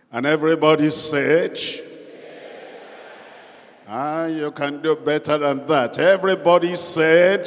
And everybody said, you can do better than that. Everybody said,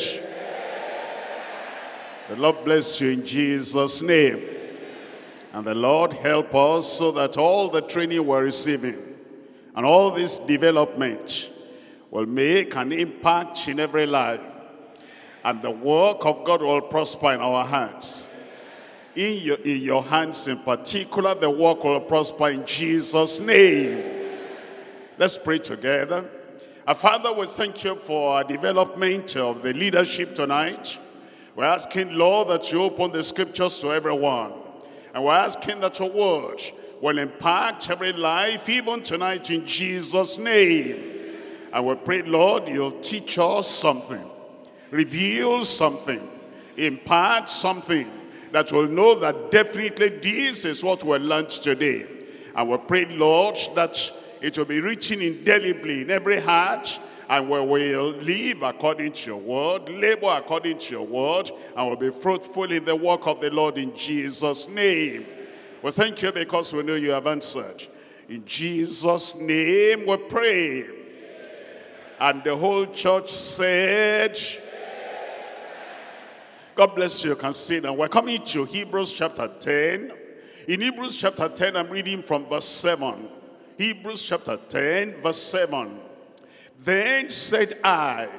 the Lord bless you in Jesus' name. And the Lord help us so that all the training we're receiving and all this development will make an impact in every life. And the work of God will prosper in our hands. In your hands in particular, the work will prosper in Jesus' name. Let's pray together. Our Father, we thank you for our development of the leadership tonight. We're asking, Lord, that you open the scriptures to everyone. And we're asking that your word will impact every life, even tonight in Jesus' name. And we pray, Lord, you'll teach us something, reveal something, impart something that will know that definitely this is what we learned today. And we pray, Lord, that it will be written indelibly in every heart, and we will live according to your word, labor according to your word, and will be fruitful in the work of the Lord in Jesus' name. We thank you because we know you have answered. In Jesus' name we pray. And the whole church said, God bless you. You can sit down. We're coming to Hebrews chapter 10. In Hebrews chapter 10, I'm reading from verse 7. Hebrews chapter 10, verse 7. Then said I,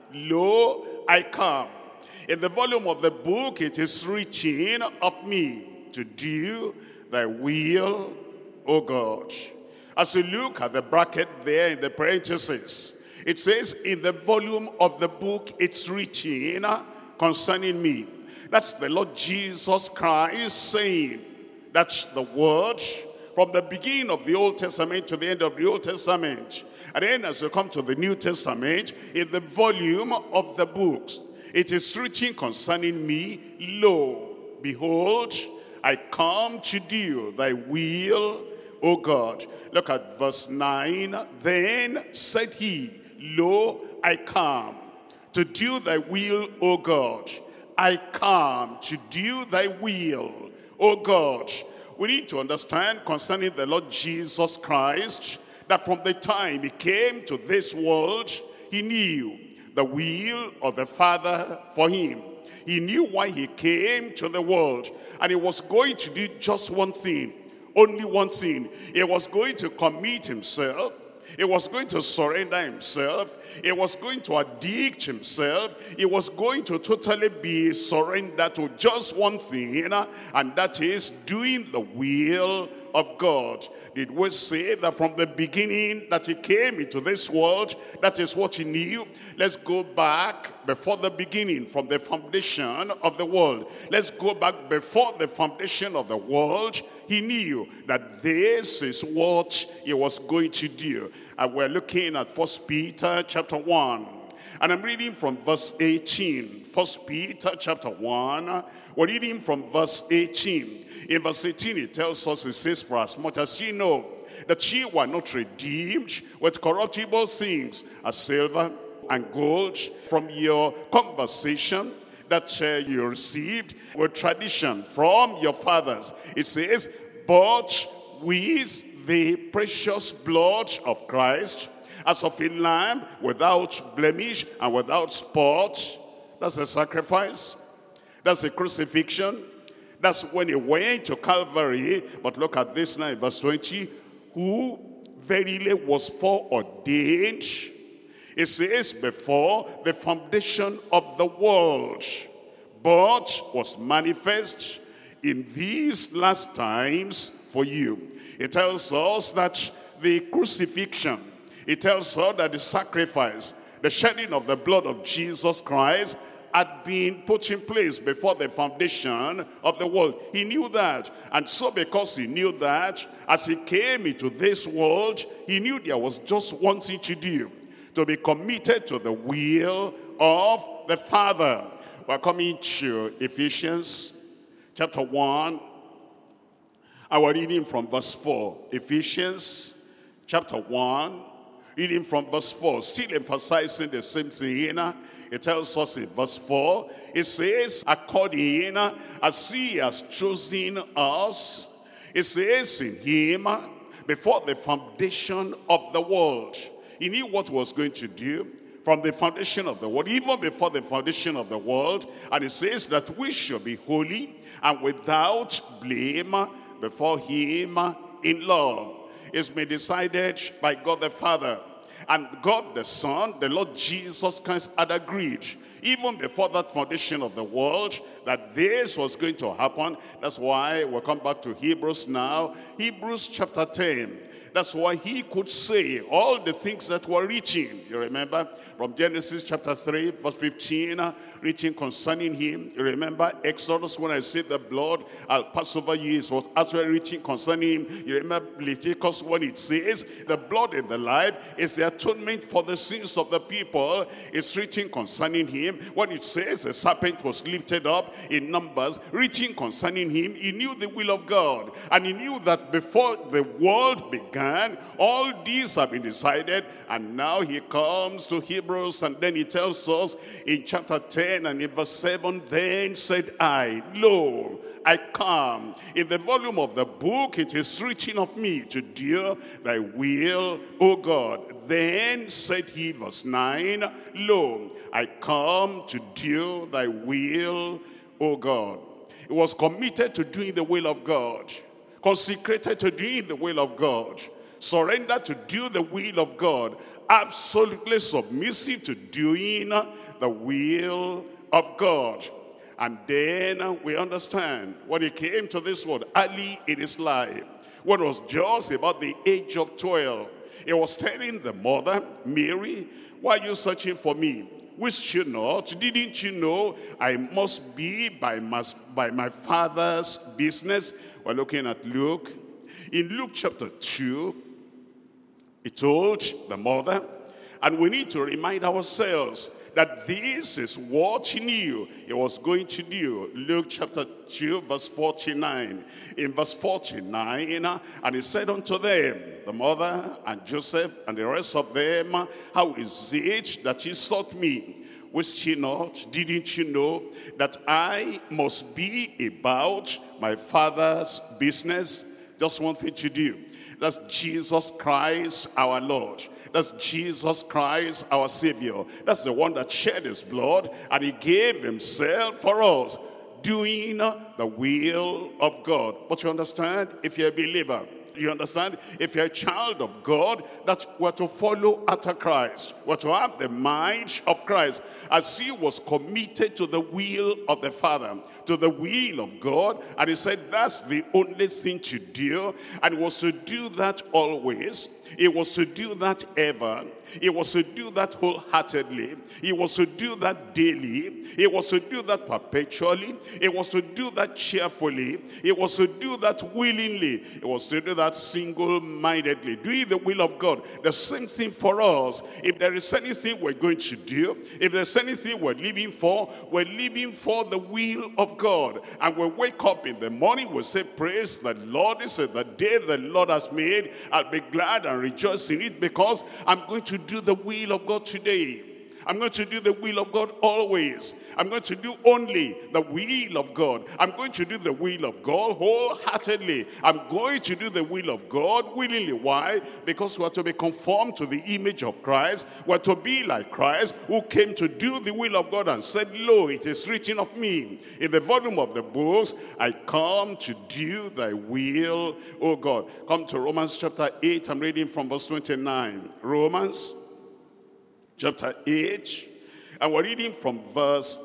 lo, I come. In the volume of the book it is written of me, to do thy will, O God. As you look at the bracket there in the parentheses, it says, in the volume of the book it's written concerning me. That's the Lord Jesus Christ saying, that's the word from the beginning of the Old Testament to the end of the Old Testament. And then as you come to the New Testament, in the volume of the books, it is written concerning me, lo, behold, I come to do thy will, O God. Look at verse 9. Then said he, lo, I come to do thy will, O God. I come to do thy will, O God. We need to understand concerning the Lord Jesus Christ that from the time he came to this world, he knew the will of the Father for him. He knew why he came to the world. And he was going to do just one thing, only one thing. He was going to commit himself. He was going to surrender himself. He was going to addict himself. He was going to totally be surrendered to just one thing, and that is doing the will of God. Did we say that from the beginning that he came into this world, that is what he knew? Let's go back before the beginning, from the foundation of the world. Let's go back before the foundation of the world. He knew that this is what he was going to do. And we're looking at 1 Peter chapter 1. And I'm reading from verse 18. 1 Peter chapter 1. We're reading from verse 18. In verse 18 it tells us, it says, for as much as ye know that ye were not redeemed with corruptible things, as silver and gold, from your conversation that you received with tradition from your fathers. It says, but with the precious blood of Christ, as of a lamb without blemish and without spot. That's a sacrifice. That's a crucifixion. That's when he went to Calvary. But look at this now in verse 20. Who verily was foreordained, it says, before the foundation of the world, but was manifest in these last times for you. It tells us that the crucifixion, it tells us that the sacrifice, the shedding of the blood of Jesus Christ had been put in place before the foundation of the world. He knew that. And so because he knew that, as he came into this world, he knew there was just one thing to do, to be committed to the will of the Father. We're coming to Ephesians chapter 1. And we're reading from verse 4. Ephesians chapter 1, reading from verse 4, still emphasizing the same thing. It tells us in verse 4, it says, according as he has chosen us, it says in him before the foundation of the world. He knew what he was going to do from the foundation of the world, even before the foundation of the world. And it says that we should be holy and without blame before him in love. It's been decided by God the Father and God the Son, the Lord Jesus Christ, had agreed even before that foundation of the world that this was going to happen. That's why we'll come back to Hebrews now. Hebrews chapter 10. That's why he could say all the things that were written. You remember from Genesis chapter 3, verse 15, written concerning him. You remember Exodus, when I said the blood, I'll pass over you, it was actually written concerning him. You remember Leviticus, when it says the blood in the life is the atonement for the sins of the people. It's written concerning him. When it says the serpent was lifted up in Numbers, written concerning him, he knew the will of God. And he knew that before the world began, all these have been decided. And now he comes to Hebrews, and then he tells us in chapter 10 and in verse 7, then said I, lo, I come. In the volume of the book it is written of me to do thy will, O God. Then said he, verse 9, lo, I come to do thy will, O God. He was committed to doing the will of God, consecrated to doing the will of God, surrender to do the will of God, absolutely submissive to doing the will of God. And then we understand when he came to this world early in his life, when it was just about the age of 12, he was telling the mother, Mary, why are you searching for me? Wist you not, didn't you know I must be by my father's business? We're looking at Luke. In Luke chapter 2, he told the mother, and we need to remind ourselves that this is what he knew he was going to do. Luke chapter 2, verse 49. In verse 49, and he said unto them, the mother and Joseph and the rest of them, how is it that ye sought me? Wist ye not, didn't you know that I must be about my father's business? Just one thing to do. That's Jesus Christ our Lord. That's Jesus Christ our Savior. That's the one that shed his blood and he gave himself for us, doing the will of God. But you understand, if you're a believer, you understand, if you're a child of God, that we're to follow after Christ. We're to have the mind of Christ, as he was committed to the will of the Father, to the will of God. And he said that's the only thing to do. And he was to do that always. He was to do that ever. He was to do that wholeheartedly. He was to do that daily. He was to do that perpetually. He was to do that cheerfully. He was to do that willingly. He was to do that single-mindedly, doing the will of God. The same thing for us. If there is anything we're going to do, if there's anything we're living for the will of God. And we wake up in the morning, we say, praise the Lord. This is the day the Lord has made. I'll be glad and rejoice in it, because I'm going to do the will of God today. I'm going to do the will of God always. I'm going to do only the will of God. I'm going to do the will of God wholeheartedly. I'm going to do the will of God willingly. Why? Because we are to be conformed to the image of Christ. We are to be like Christ, who came to do the will of God and said, lo, it is written of me in the volume of the books, I come to do thy will, O God. Come to Romans chapter 8. I'm reading from verse 29. Romans chapter 8, and we're reading from verse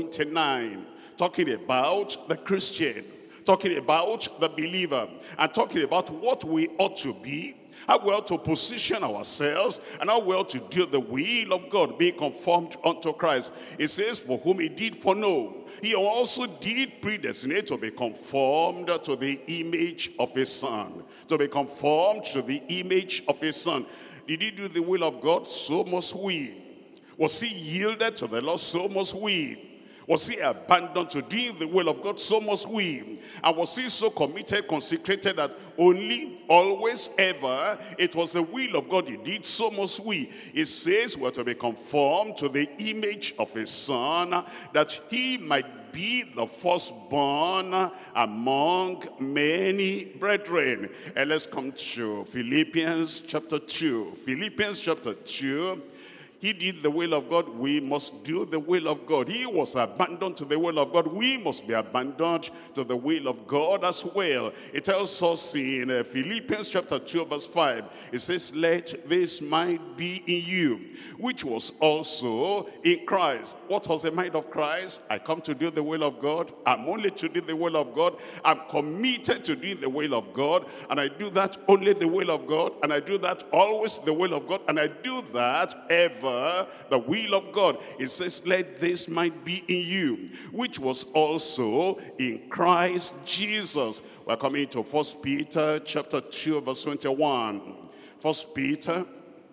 29, talking about the Christian, talking about the believer, and talking about what we ought to be, how we ought to position ourselves, and how we ought to do the will of God, being conformed unto Christ. It says, for whom he did foreknow, he also did predestinate to be conformed to the image of his Son. To be conformed to the image of his Son. Did he do the will of God? So must we. Was he yielded to the Lord? So must we. Was he abandoned to doing the will of God? So must we. And was he so committed, consecrated that only, always, ever, it was the will of God he did? So must we. It says we're to be conformed to the image of his Son, that he might be the firstborn among many brethren. And let's come to Philippians chapter 2. Philippians chapter 2. He did the will of God. We must do the will of God. He was abandoned to the will of God. We must be abandoned to the will of God as well. It tells us in Philippians chapter 2 verse 5. It says, let this mind be in you, which was also in Christ. What was the mind of Christ? I come to do the will of God. I'm only to do the will of God. I'm committed to do the will of God. And I do that only the will of God. And I do that always the will of God. And I do that ever the will of God. It says, let this mind be in you, which was also in Christ Jesus. We're coming to 1 Peter chapter 2 verse 21. 1 Peter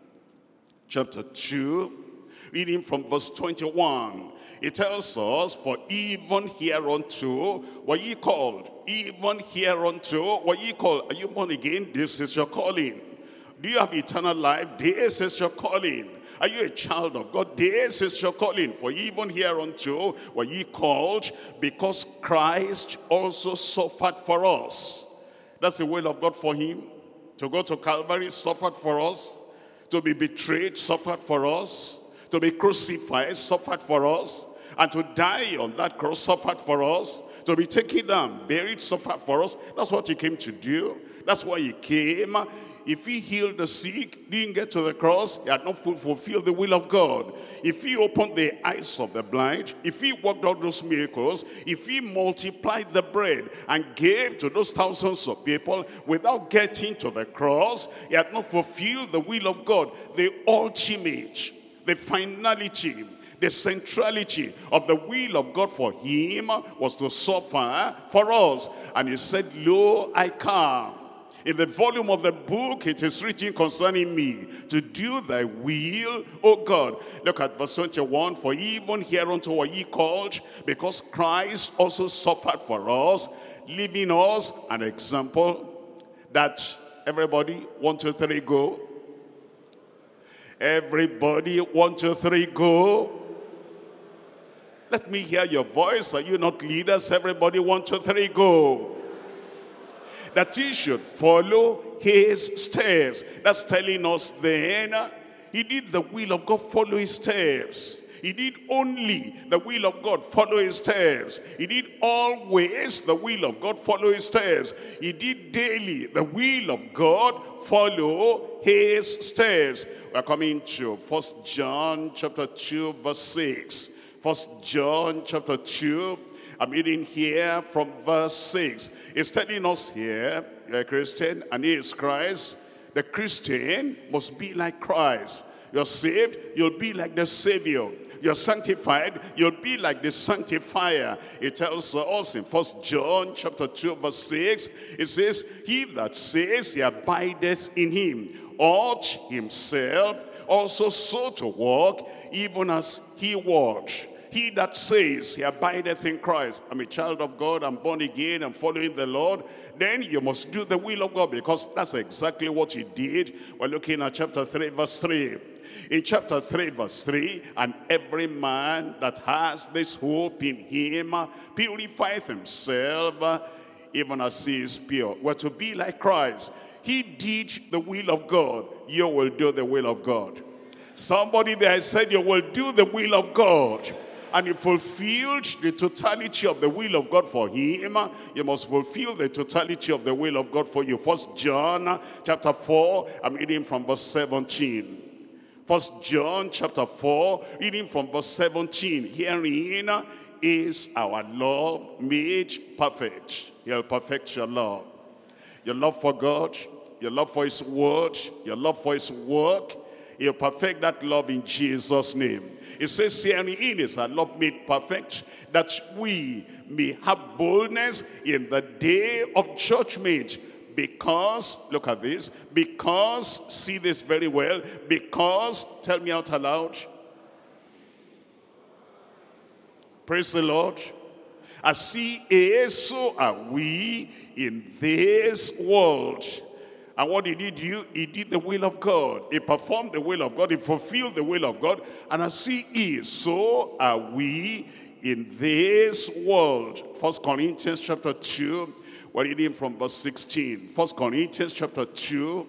chapter 2, reading from verse 21. It tells us, for even hereunto were ye called. Even hereunto were ye called. Are you born again? This is your calling. Do you have eternal life? This is your calling. Are you a child of God? This is your calling. For even hereunto were ye called, because Christ also suffered for us. That's the will of God for him. To go to Calvary, suffered for us. To be betrayed, suffered for us. To be crucified, suffered for us. And to die on that cross, suffered for us. To be taken down, buried, suffered for us. That's what he came to do. That's why he came. If he healed the sick, didn't get to the cross, he had not fulfilled the will of God. If he opened the eyes of the blind, if he worked out those miracles, if he multiplied the bread and gave to those thousands of people without getting to the cross, he had not fulfilled the will of God. The ultimate, the finality, the centrality of the will of God for him was to suffer for us. And he said, lo, I come. In the volume of the book, it is written concerning me, to do thy will, O God. Look at verse 21. For even hereunto were ye called, because Christ also suffered for us, leaving us an example that everybody, 1, 2, 3, go. Everybody, 1, 2, 3, go. Let me hear your voice. Are you not leaders? Everybody, 1, 2, 3, go. That he should follow his steps. That's telling us then, he did the will of God, follow his steps. He did only the will of God, follow his steps. He did always the will of God, follow his steps. He did daily the will of God, follow his steps. We're coming to 1 John chapter 2 verse 6. 1 John chapter 2, I'm reading here from verse 6. It's telling us here, you're a Christian and he is Christ. The Christian must be like Christ. You're saved, you'll be like the Savior. You're sanctified, you'll be like the sanctifier. It tells us in 1 John chapter 2 verse 6, it says, he that says he abideth in him ought himself also so to walk, even as he walked. He that says he abideth in Christ, I'm a child of God, I'm born again, I'm following the Lord, then you must do the will of God, because that's exactly what he did. We're looking at chapter 3 verse 3. In chapter 3 verse 3, and every man that has this hope in him purifieth himself, even as he is pure. We're to be like Christ. He did the will of God. You will do the will of God. Somebody there said you will do the will of God. And he fulfilled the totality of the will of God for him. You must fulfill the totality of the will of God for you. 1 John chapter 4, I'm reading from verse 17. 1 John chapter 4, reading from verse 17. Herein is our love made perfect. He'll perfect your love. Your love for God, your love for his word, your love for his work. He'll perfect that love in Jesus' name. It says herein is our love made perfect, that we may have boldness in the day of judgment. Because, look at this, because, see this very well, because, tell me out aloud. Praise the Lord. As he is, so are we in this world. And what did he do? He did the will of God. He performed the will of God. He fulfilled the will of God. And as he is, so are we in this world. 1 Corinthians chapter 2, we're reading from verse 16. 1 Corinthians chapter 2,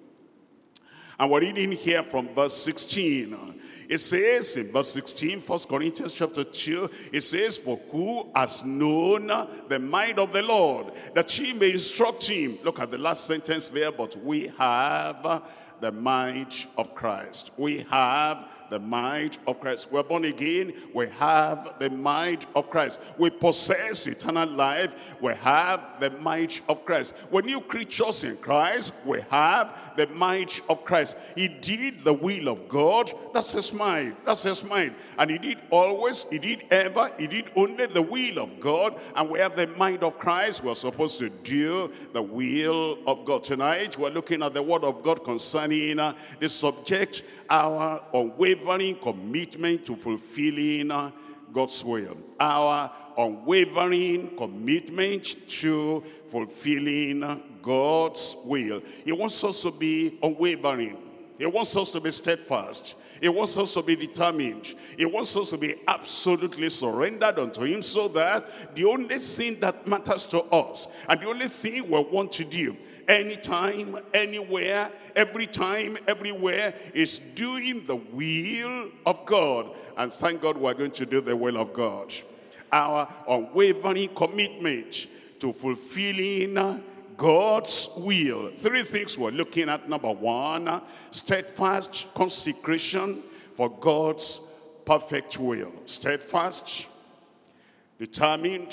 and we're reading here from verse 16. It says in verse 16, 1 Corinthians chapter 2, it says, for who has known the mind of the Lord, that he may instruct him. Look at the last sentence there, but we have the mind of Christ. We have the mind of Christ. We're born again. We have the mind of Christ. We possess eternal life. We have the mind of Christ. We're new creatures in Christ. We have the mind of Christ. He did the will of God. That's his mind. That's his mind. And he did always, he did ever, he did only the will of God. And we have the mind of Christ. We're supposed to do the will of God. Tonight, we're looking at the word of God concerning the subject, our unwavering commitment to fulfilling God's will. Our unwavering commitment to fulfilling God's will. He wants us to be unwavering. He wants us to be steadfast. He wants us to be determined. He wants us to be absolutely surrendered unto him, so that the only thing that matters to us and the only thing we want to do anytime, anywhere, every time, everywhere, is doing the will of God. And thank God we're going to do the will of God. Our unwavering commitment to fulfilling God's will. Three things we're looking at. Number one, steadfast consecration for God's perfect will. Steadfast, determined,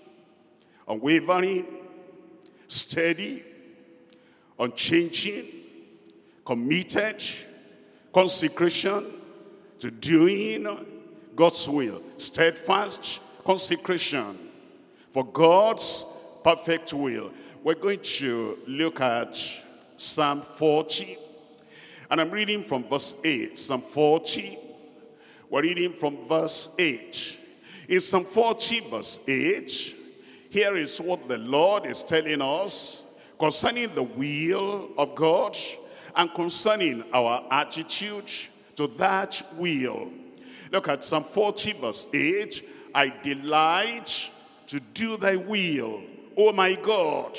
unwavering, steady, unchanging, committed, consecration to doing God's will. Steadfast consecration for God's perfect will. We're going to look at Psalm 40, and I'm reading from verse 8. Psalm 40, we're reading from verse 8. In Psalm 40, verse 8, here is what the Lord is telling us concerning the will of God and concerning our attitude to that will. Look at Psalm 40 verse 8. I delight to do thy will, O my God.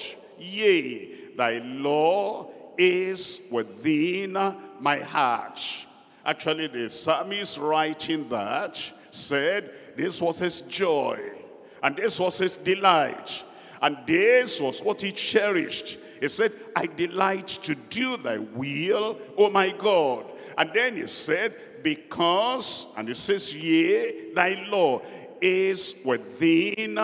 Yea, thy law is within my heart. Actually, the psalmist writing that said this was his joy, and this was his delight, and this was what he cherished. He said, I delight to do thy will, O my God. And then he said, because, and he says, yea, thy law is within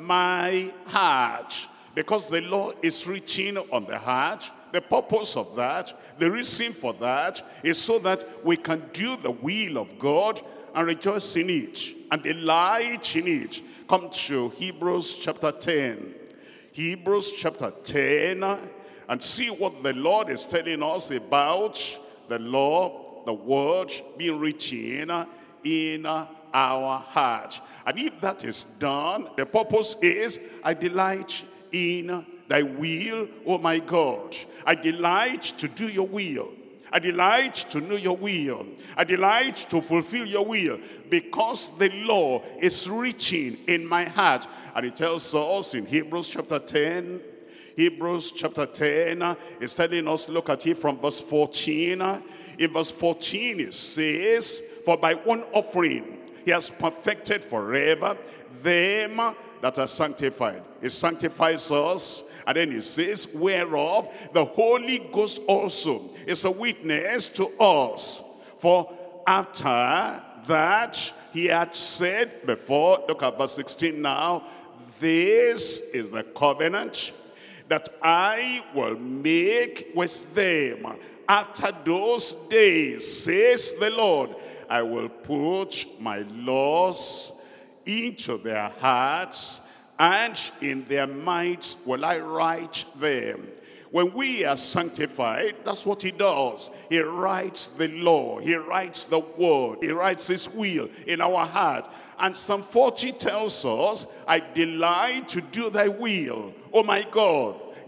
my heart. Because the law is written on the heart. The purpose of that, the reason for that, is so that we can do the will of God and rejoice in it and delight in it. Come to Hebrews chapter 10. Hebrews chapter 10, and see what the Lord is telling us about the law, the word being written in our heart. And if that is done, the purpose is, I delight in thy will, O my God. I delight to do your will. I delight to know your will. I delight to fulfill your will, because the law is written in my heart. And it tells us in Hebrews chapter 10, Hebrews chapter 10 is telling us, look at it from verse 14. In verse 14 it says, for by one offering he has perfected forever them that are sanctified. He sanctifies us. And then he says, whereof the Holy Ghost also is a witness to us. For after that he had said before, look at verse 16 now, this is the covenant that I will make with them after those days, says the Lord. I will put my laws into their hearts, and in their minds will I write them. When we are sanctified, that's what he does. He writes the law. He writes the word. He writes his will in our heart. And Psalm 40 tells us, I delight to do thy will, O my God.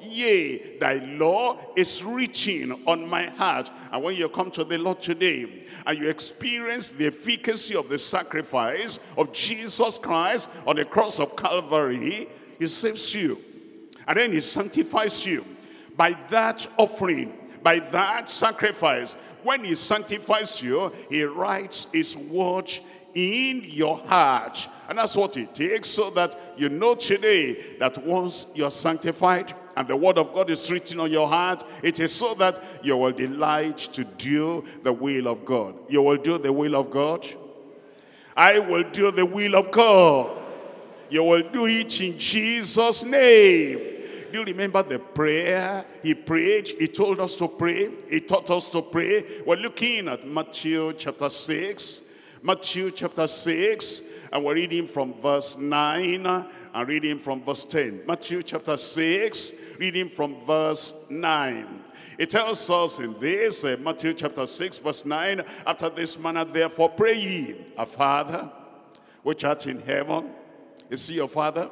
Yea, thy law is written on my heart. And when you come to the Lord today, and you experience the efficacy of the sacrifice of Jesus Christ on the cross of Calvary, he saves you. And then he sanctifies you. By that offering, by that sacrifice, when he sanctifies you, he writes his word in your heart. And that's what it takes, so that you know today that once you're sanctified and the word of God is written on your heart, it is so that you will delight to do the will of God. You will do the will of God. I will do the will of God. You will do it in Jesus' name. Do you remember the prayer he prayed? He told us to pray. He taught us to pray. We're looking at Matthew chapter 6. Matthew chapter 6. And we're reading from verse 9 and reading from verse 10. Matthew chapter 6, reading from verse 9. It tells us in this, Matthew chapter 6, verse 9, after this manner, therefore pray ye, our Father, which art in heaven. You see your Father?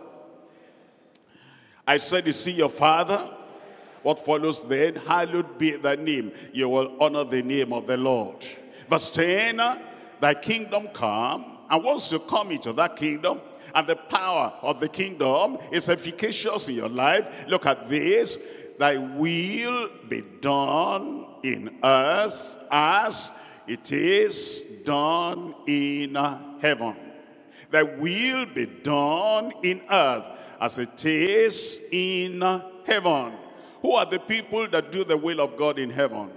I said, you see your Father? What follows then? Hallowed be thy name. You will honor the name of the Lord. Verse 10, thy kingdom come. And once you come into that kingdom, and the power of the kingdom is efficacious in your life, look at this. Thy will be done in earth as it is done in heaven. Thy will be done in earth as it is in heaven. Who are the people that do the will of God in heaven?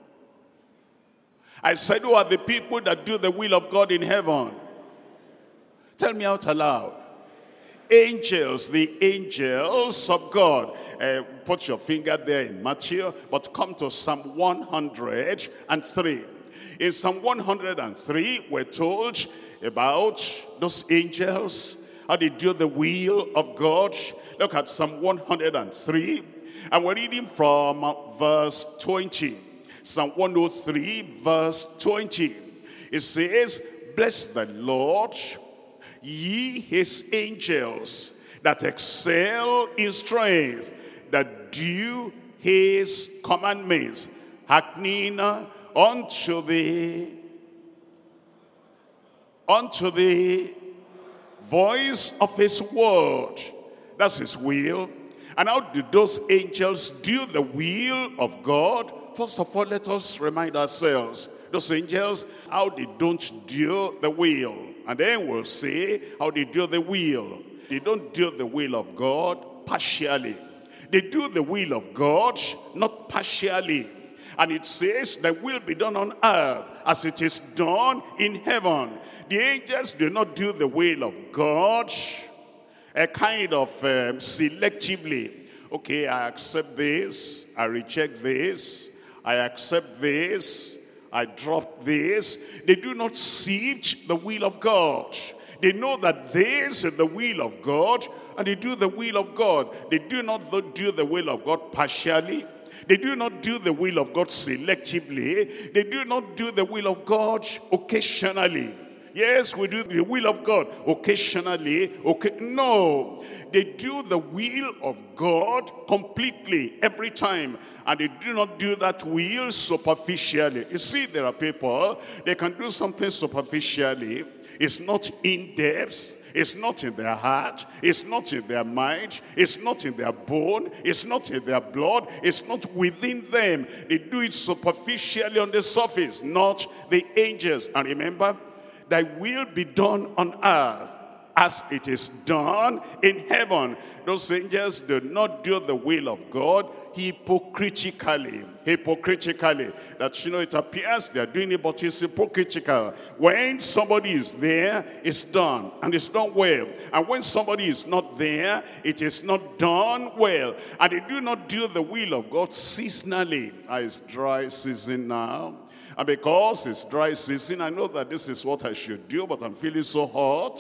I said, who are the people that do the will of God in heaven? Tell me out aloud. Angels, the angels of God. Put your finger there in Matthew, but come to Psalm 103. In Psalm 103, we're told about those angels, how they do the will of God. Look at Psalm 103, and we're reading from verse 20. Psalm 103, verse 20. It says, bless the Lord, ye his angels that excel in strength, that do his commandments, hearkening unto the voice of his word. That's his will. And how do those angels do the will of God? First of all, let us remind ourselves, those angels, how they don't do the will. And then we'll say how they do the will. They don't do the will of God partially. They do the will of God, not partially. And it says, the will be done on earth as it is done in heaven. The angels do not do the will of God a kind of selectively. Okay, I accept this, I reject this, I accept this, I drop this. They do not sift the will of God. They know that this is the will of God, and they do the will of God. They do not do the will of God partially. They do not do the will of God selectively. They do not do the will of God occasionally. Yes, we do the will of God occasionally. Okay, no, they do the will of God completely every time. And they do not do that will superficially. You see, there are people, they can do something superficially. It's not in depth. It's not in their heart. It's not in their mind. It's not in their bone. It's not in their blood. It's not within them. They do it superficially on the surface, not the angels. And remember, thy will be done on earth as it is done in heaven. Those angels do not do the will of God hypocritically. That, it appears they are doing it, but it's hypocritical. When somebody is there, it's done, and it's done well. And when somebody is not there, it is not done well. And they do not do the will of God seasonally. It's dry season now. And because it's dry season, I know that this is what I should do, but I'm feeling so hot.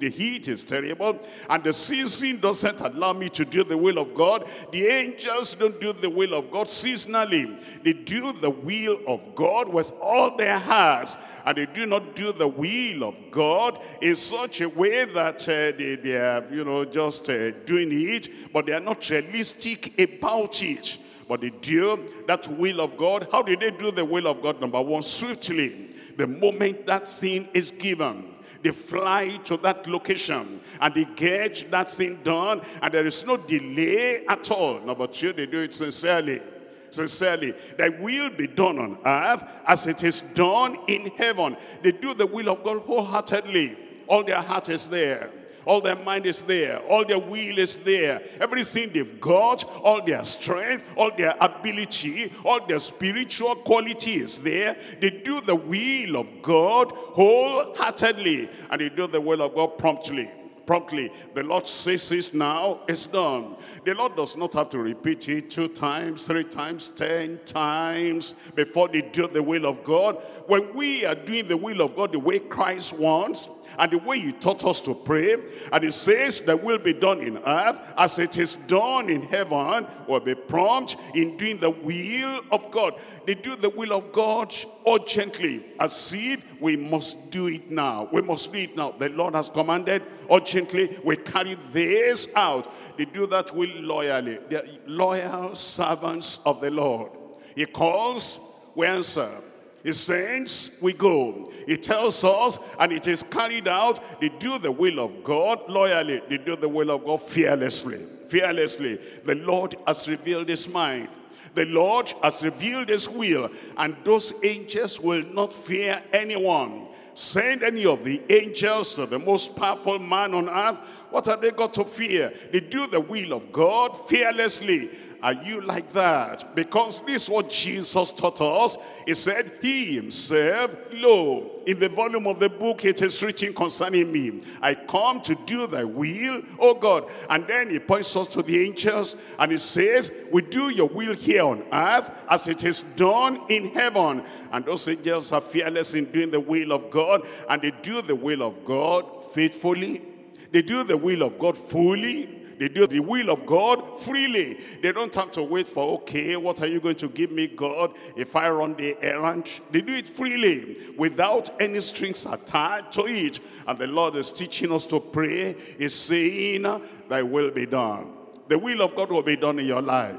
The heat is terrible, and the season doesn't allow me to do the will of God. The angels don't do the will of God seasonally. They do the will of God with all their hearts, and they do not do the will of God in such a way that they are, just doing it, but they are not realistic about it. But they do that will of God. How did they do the will of God? Number one, swiftly. The moment that thing is given, they fly to that location and they get that thing done, and there is no delay at all. Number two, they do it sincerely. Sincerely, that will be done on earth as it is done in heaven. They do the will of God wholeheartedly. All their heart is there. All their mind is there. All their will is there. Everything they've got, all their strength, all their ability, all their spiritual quality is there. They do the will of God wholeheartedly. And they do the will of God promptly. Promptly. The Lord says this now, it's done. The Lord does not have to repeat it 2 times, 3 times, 10 times before they do the will of God. When we are doing the will of God the way Christ wants, and the way he taught us to pray, and it says that will be done in earth as it is done in heaven, will be prompt in doing the will of God. They do the will of God urgently, as if we must do it now. We must do it now. The Lord has commanded urgently. We carry this out. They do that will loyally. They are loyal servants of the Lord. He calls, we answer. He sends, we go. He tells us, and it is carried out. They do the will of God loyally. They do the will of God fearlessly. Fearlessly. The Lord has revealed his mind. The Lord has revealed his will. And those angels will not fear anyone. Send any of the angels to the most powerful man on earth. What have they got to fear? They do the will of God fearlessly. Are you like that? Because this is what Jesus taught us. He said, he himself, lo, in the volume of the book it is written concerning me. I come to do thy will, O God. And then he points us to the angels and he says, we do your will here on earth as it is done in heaven. And those angels are fearless in doing the will of God. And they do the will of God faithfully. They do the will of God fully. They do the will of God freely. They don't have to wait for, okay, what are you going to give me, God, if I run the errand? They do it freely, without any strings attached to it. And the Lord is teaching us to pray. He's saying, thy will be done. The will of God will be done in your life.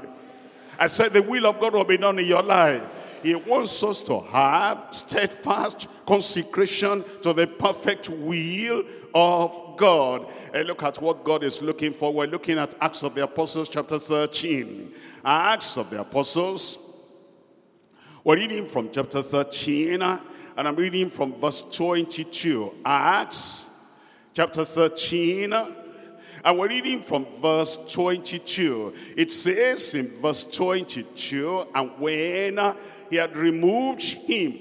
I said the will of God will be done in your life. He wants us to have steadfast consecration to the perfect will of God. And look at what God is looking for. We're looking at Acts of the Apostles chapter 13. Acts of the Apostles. We're reading from chapter 13 and I'm reading from verse 22. Acts chapter 13 and we're reading from verse 22. It says in verse 22, and when he had removed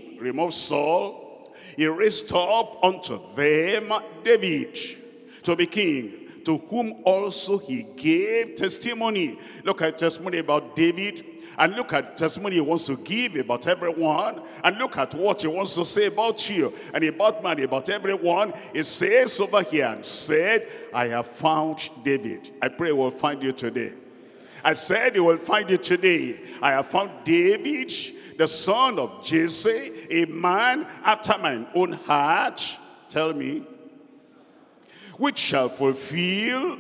Saul, he raised up unto them David to be king, to whom also he gave testimony. Look at testimony about David, and look at testimony he wants to give about everyone, and look at what he wants to say about you, and about man, about everyone. He says over here and said, I have found David. I pray we'll find you today. I said you will find you today. I have found David, the son of Jesse, a man after mine own heart. Tell me. Which shall fulfill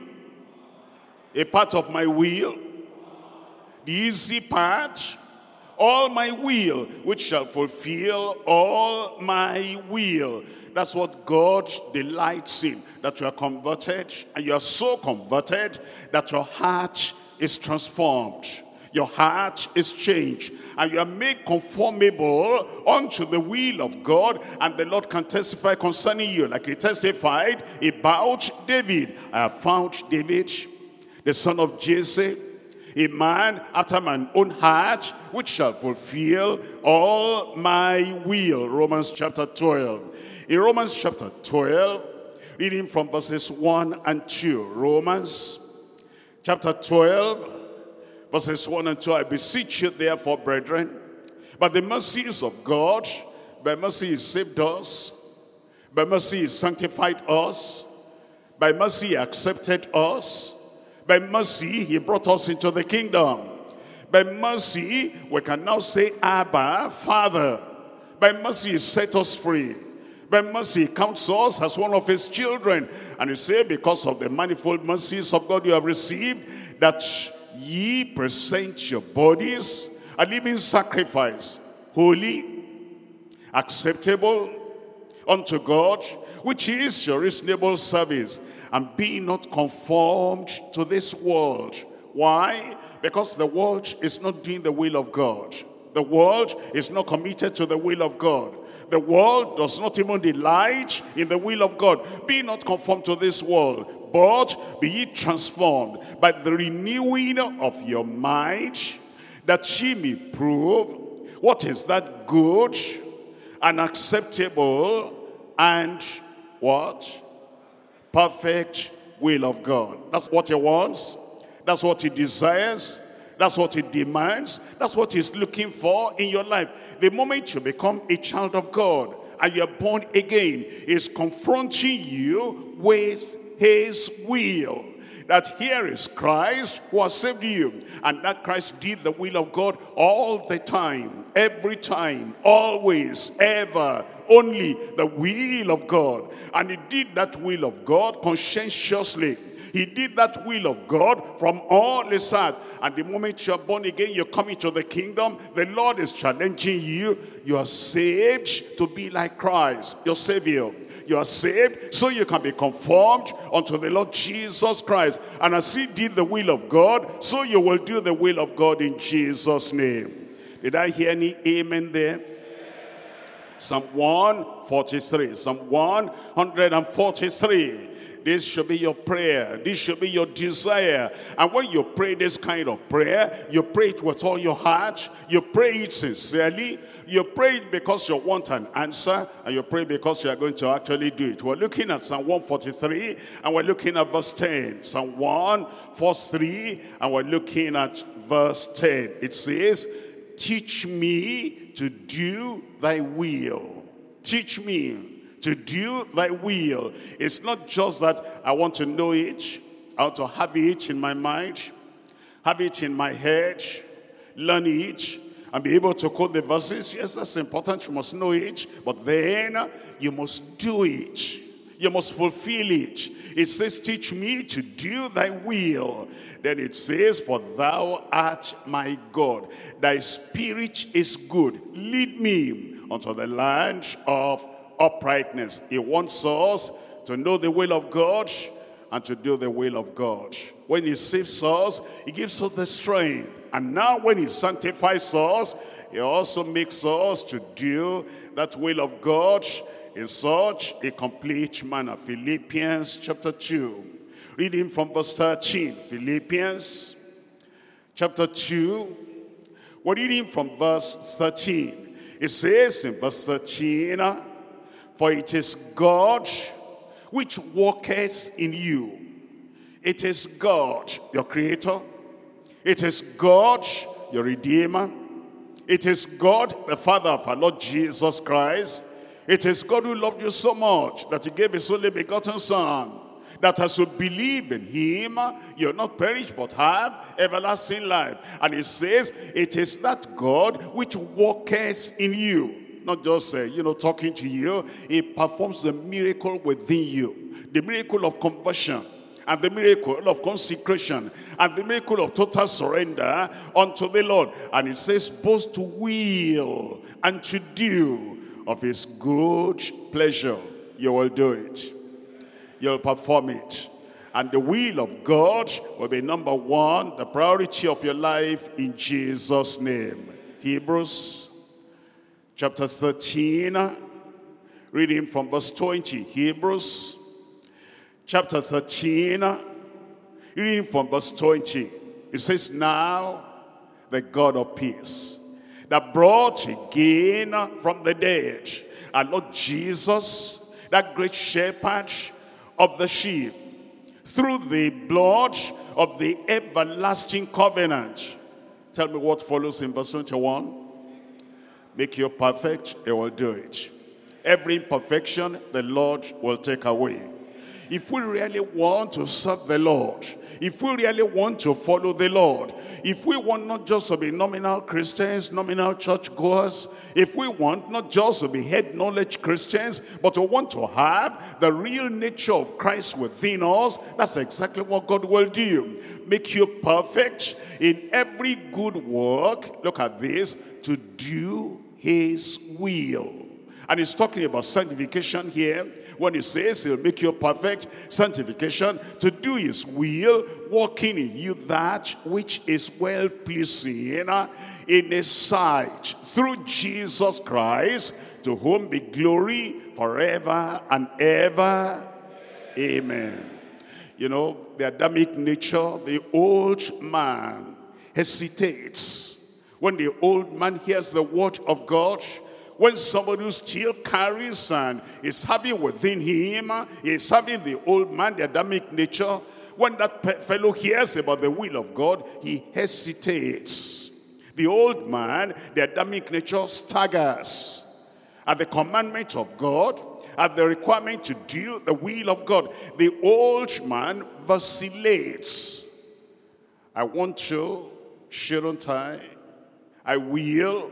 a part of my will, the easy part, all my will, which shall fulfill all my will. That's what God delights in, that you are converted, and you are so converted that your heart is transformed. Your heart is changed, and you are made conformable unto the will of God, and the Lord can testify concerning you, like he testified about David. I have found David, the son of Jesse, a man after mine own heart, which shall fulfill all my will. Romans chapter 12. In Romans chapter 12, reading from verses 1 and 2. Romans chapter 12, verses 1 and 2, I beseech you therefore, brethren, by the mercies of God, by mercy he saved us, by mercy he sanctified us, By mercy he accepted us. By mercy he brought us into the kingdom. By mercy we can now say, Abba, Father. By mercy he set us free. By mercy he counts us as one of his children. And he said, because of the manifold mercies of God you have received, that ye present your bodies a living sacrifice, holy, acceptable unto God, which is your reasonable service. And be not conformed to this world. Why? Because the world is not doing the will of God. The world is not committed to the will of God. The world does not even delight in the will of God. Be not conformed to this world, but be ye transformed by the renewing of your mind, that ye may prove what is that good and acceptable and what? Perfect will of God. That's what he wants. That's what he desires. That's what he demands. That's what he's looking for in your life. The moment you become a child of God and you're born again, he's confronting you with his will. That here is Christ who has saved you. And that Christ did the will of God all the time, every time, always, ever. Only the will of God. And he did that will of God conscientiously. He did that will of God from all his heart. And the moment you're born again, you come into the kingdom, the Lord is challenging you. You are saved to be like Christ, your Savior. You are saved so you can be conformed unto the Lord Jesus Christ. And as he did the will of God, so you will do the will of God in Jesus' name. Did I hear any amen there? Psalm 143. Psalm 143. This should be your prayer. This should be your desire. And when you pray this kind of prayer, you pray it with all your heart. You pray it sincerely. You pray it because you want an answer. And you pray because you are going to actually do it. We're looking at Psalm 143. And we're looking at verse 10. Psalm 143. And we're looking at verse 10. It says, teach me to do thy will. Teach me to do thy will. It's not just that I want to know it, I want to have it in my mind, have it in my head, learn it, and be able to quote the verses. Yes, that's important, you must know it, but then you must do it. You must fulfill it. It says, teach me to do thy will. Then it says, for thou art my God. Thy spirit is good. Lead me unto the land of uprightness. He wants us to know the will of God and to do the will of God. When he saves us, he gives us the strength. And now when he sanctifies us, he also makes us to do that will of God in such a complete manner. Philippians chapter 2. Reading from verse 13. Philippians chapter 2. We're reading from verse 13. It says in verse 13, for it is God which worketh in you. It is God, your creator. It is God, your redeemer. It is God, the Father of our Lord Jesus Christ. It is God who loved you so much that he gave his only begotten Son, that as you believe in him, you'll not perish but have everlasting life. And it says, it is that God which worketh in you. Not just, talking to you. He performs the miracle within you. The miracle of conversion. And the miracle of consecration. And the miracle of total surrender unto the Lord. And it says, both to will and to do of his good pleasure. You will do it. You'll perform it. And the will of God will be number one, the priority of your life in Jesus' name. Hebrews chapter 13, reading from verse 20. Hebrews chapter 13, reading from verse 20. It says, now the God of peace, that brought again from the dead our Lord Jesus, that great shepherd of the sheep, through the blood of the everlasting covenant. Tell me what follows in verse 21. Make you perfect, he will do it. Every imperfection, the Lord will take away. If we really want to serve the Lord, if we really want to follow the Lord, if we want not just to be nominal Christians, nominal churchgoers, if we want not just to be head knowledge Christians, but we want to have the real nature of Christ within us, that's exactly what God will do. Make you perfect in every good work, look at this, to do his will. And he's talking about sanctification here. When he says he'll make you perfect, sanctification, to do his will, working in you that which is well-pleasing in his sight, through Jesus Christ, to whom be glory forever and ever. Amen. You know, the Adamic nature, the old man hesitates. When the old man hears the word of God, when somebody who still carries and is having within him, is having the old man, the Adamic nature, when that fellow hears about the will of God, he hesitates. The old man, the Adamic nature, staggers at the commandment of God, at the requirement to do the will of God. The old man vacillates. I want to, shouldn't I? I will.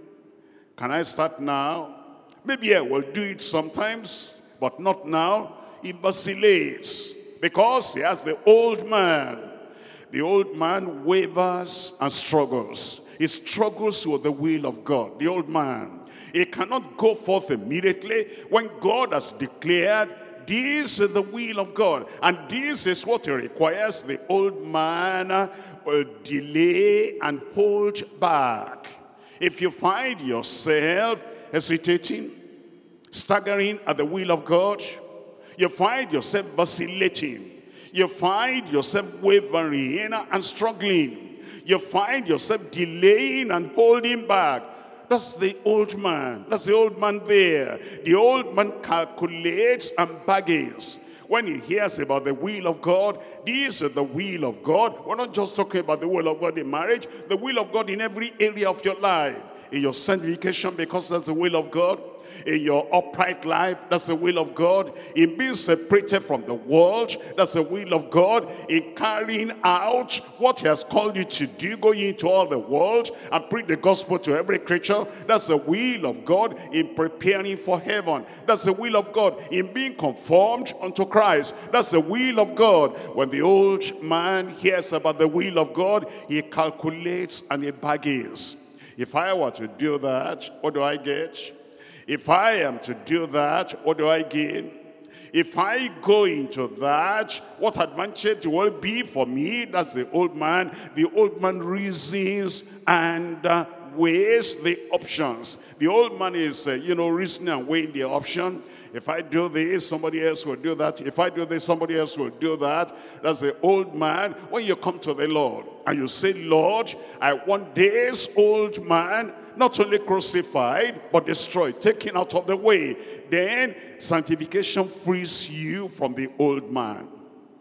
Can I start now? Maybe I will do it sometimes, but not now. He vacillates because he has the old man. The old man wavers and struggles. He struggles with the will of God, the old man. He cannot go forth immediately when God has declared this is the will of God, and this is what he requires. The old man will delay and hold back. If you find yourself hesitating, staggering at the will of God, you find yourself vacillating, you find yourself wavering and struggling, you find yourself delaying and holding back, that's the old man. That's the old man there. The old man calculates and bargains. When he hears about the will of God, this is the will of God. We're not just talking about the will of God in marriage, the will of God in every area of your life. In your sanctification, because that's the will of God. In your upright life, that's the will of God. In being separated from the world, that's the will of God. In carrying out what he has called you to do, going into all the world and preach the gospel to every creature, that's the will of God. In preparing for heaven, that's the will of God. In being conformed unto Christ, that's the will of God. When the old man hears about the will of God, he calculates and he bargains. If I were to do that, what do I get? If I am to do that, what do I gain? If I go into that, what advantage will be for me? That's the old man. The old man reasons and weighs the options. The old man is, reasoning and weighing the option. If I do this, somebody else will do that. If I do this, somebody else will do that. That's the old man. When you come to the Lord and you say, Lord, I want this old man not only crucified, but destroyed, taken out of the way. Then sanctification frees you from the old man.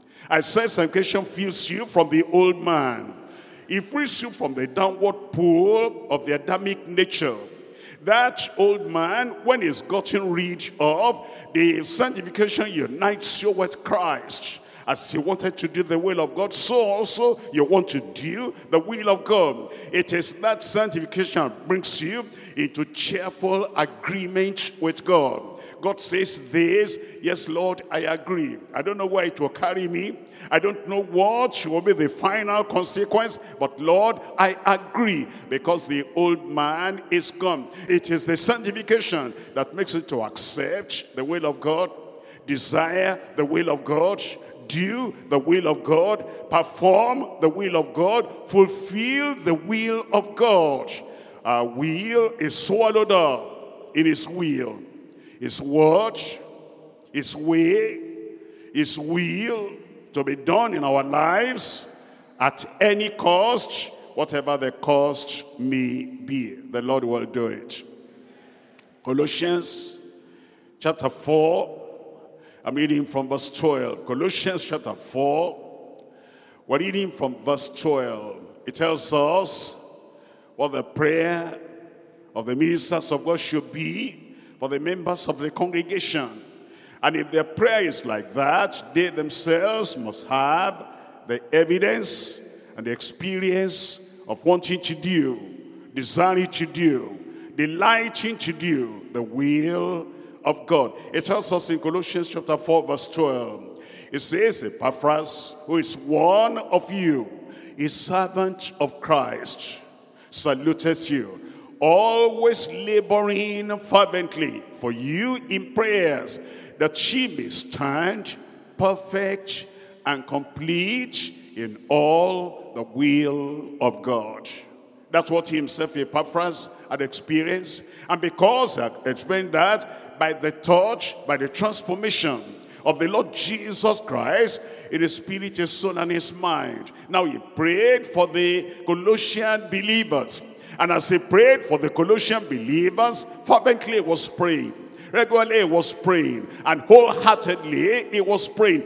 I said sanctification frees you from the old man. It frees you from the downward pull of the Adamic nature. That old man, when he's gotten rid of, the sanctification unites you with Christ. As he wanted to do the will of God, so also you want to do the will of God. It is that sanctification that brings you into cheerful agreement with God. God says this, yes, Lord, I agree. I don't know where it will carry me. I don't know what will be the final consequence, but Lord, I agree, because the old man is gone. It is the sanctification that makes you to accept the will of God, desire the will of God, do the will of God, perform the will of God, fulfill the will of God. Our will is swallowed up in his will. His word, his way, his will to be done in our lives at any cost, whatever the cost may be. The Lord will do it. Colossians chapter 4. I'm reading from verse 12. Colossians chapter 4. We're reading from verse 12. It tells us what the prayer of the ministers of God should be for the members of the congregation. And if their prayer is like that, they themselves must have the evidence and the experience of wanting to do, desiring to do, delighting to do the will of God. It tells us in Colossians chapter 4 verse 12. It says, Epaphras, who is one of you, a servant of Christ, saluteth you, always laboring fervently for you in prayers, that she may stand perfect and complete in all the will of God. That's what he himself, Epaphras, had experienced. And because he had experienced that, by the touch, by the transformation of the Lord Jesus Christ in his spirit, his soul, and his mind. Now he prayed for the Colossian believers. And as he prayed for the Colossian believers, fervently he was praying. Regularly he was praying, and wholeheartedly he was praying,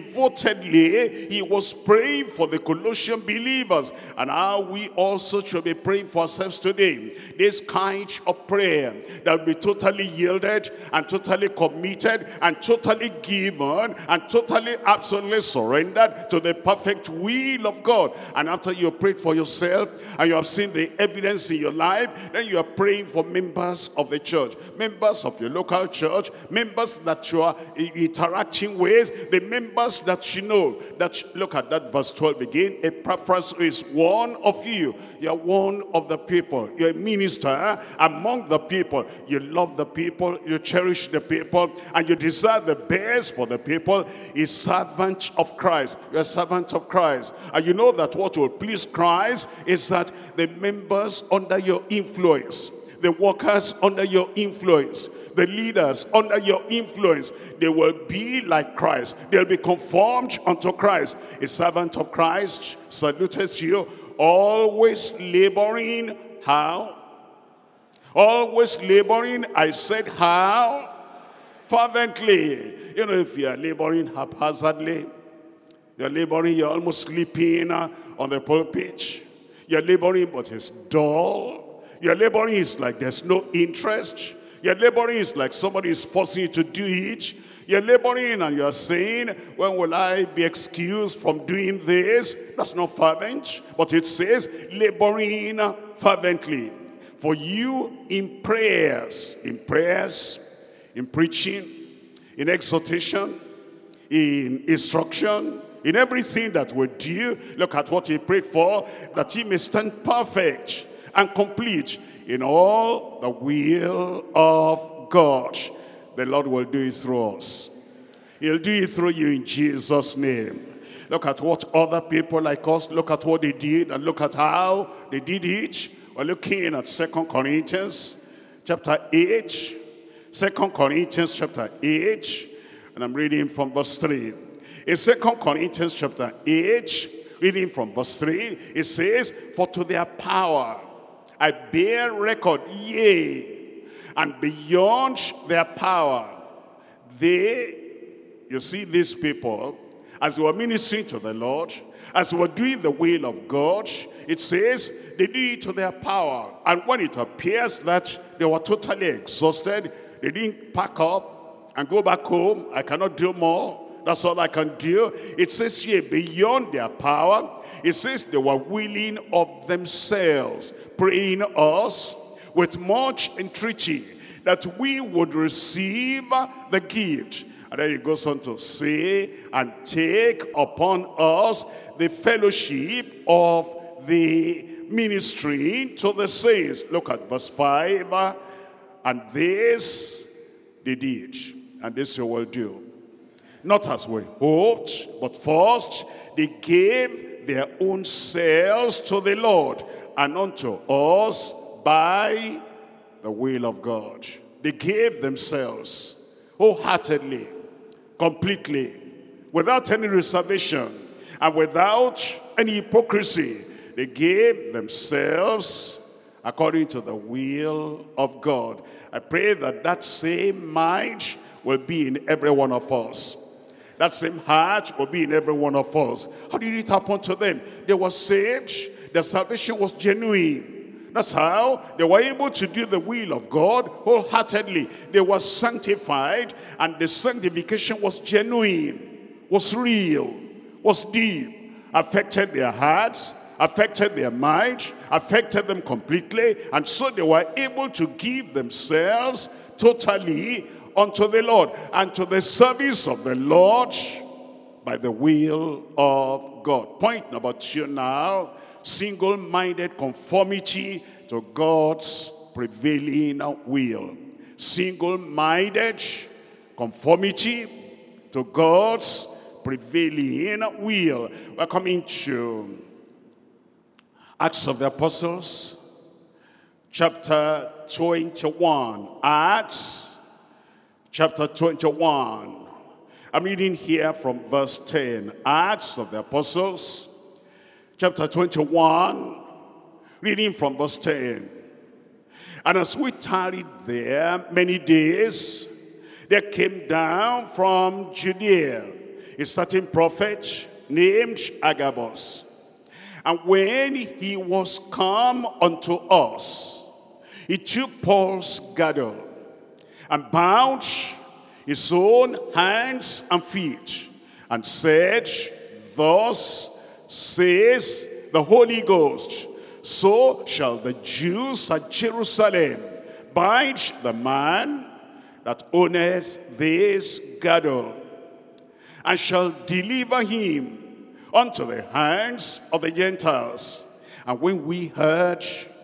devotedly he was praying for the Colossian believers. And how we also should be praying for ourselves today. This kind of prayer that will be totally yielded and totally committed and totally given and totally absolutely surrendered to the perfect will of God. And after you have prayed for yourself and you have seen the evidence in your life, then you are praying for members of the church, members of your local church, members that you are interacting with, the members that you know. That, look at that verse 12 again. Epaphras is one of you. You are one of the people. You're a minister among the people. You love the people, you cherish the people, and you desire the best for the people. A servant of Christ. You're a servant of Christ. And you know that what will please Christ is that the members under your influence, the workers under your influence, the leaders under your influence, they will be like Christ. They'll be conformed unto Christ. A servant of Christ salutes you, always laboring. How? Always laboring. I said how? Fervently. You know, if you are laboring haphazardly, you're laboring, you're almost sleeping on the pulpit. You're laboring, but it's dull. You're laboring, it's like there's no interest. Your laboring is like somebody is forcing you to do it. You're laboring and you're saying, when will I be excused from doing this? That's not fervent. But it says, laboring fervently. For you in prayers, in preaching, in exhortation, in instruction, in everything that we do. Look at what he prayed for, that he may stand perfect and complete in all the will of God. The Lord will do it through us. He'll do it through you in Jesus' name. Look at what other people like us, look at what they did, and look at how they did it. We're looking at 2 Corinthians chapter 8. 2 Corinthians chapter 8, and I'm reading from verse 3. In 2 Corinthians chapter 8, reading from verse 3, it says, for to their power I bear record, yea, and beyond their power, you see these people, as they were ministering to the Lord, as they were doing the will of God, it says they did it to their power. And when it appears that they were totally exhausted, they didn't pack up and go back home. I cannot do more. That's all I can do. It says here, beyond their power, it says they were willing of themselves, praying us with much entreaty that we would receive the gift. And then it goes on to say, and take upon us the fellowship of the ministry to the saints. Look at verse 5. And this they did, and this you will do. Not as we hoped, but first they gave their own selves to the Lord and unto us by the will of God. They gave themselves wholeheartedly, completely, without any reservation and without any hypocrisy. They gave themselves according to the will of God. I pray that that same mind will be in every one of us. That same heart will be in every one of us. How did it happen to them? They were saved. Their salvation was genuine. That's how they were able to do the will of God wholeheartedly. They were sanctified, and the sanctification was genuine, was real, was deep, affected their hearts, affected their mind, affected them completely, and so they were able to give themselves totally unto the Lord and to the service of the Lord by the will of God. Point number 2 now, single-minded conformity to God's prevailing will. Single-minded conformity to God's prevailing will. We're coming to Acts of the Apostles, chapter 21. Acts, chapter 21. I'm reading here from verse 10. Acts of the Apostles, chapter 21, reading from verse 10. And as we tarried there many days, there came down from Judea a certain prophet named Agabus. And when he was come unto us, he took Paul's girdle and bound his own hands and feet, and said, Thus says the Holy Ghost, so shall the Jews at Jerusalem bind the man that owneth this girdle, and shall deliver him unto the hands of the Gentiles. And when we heard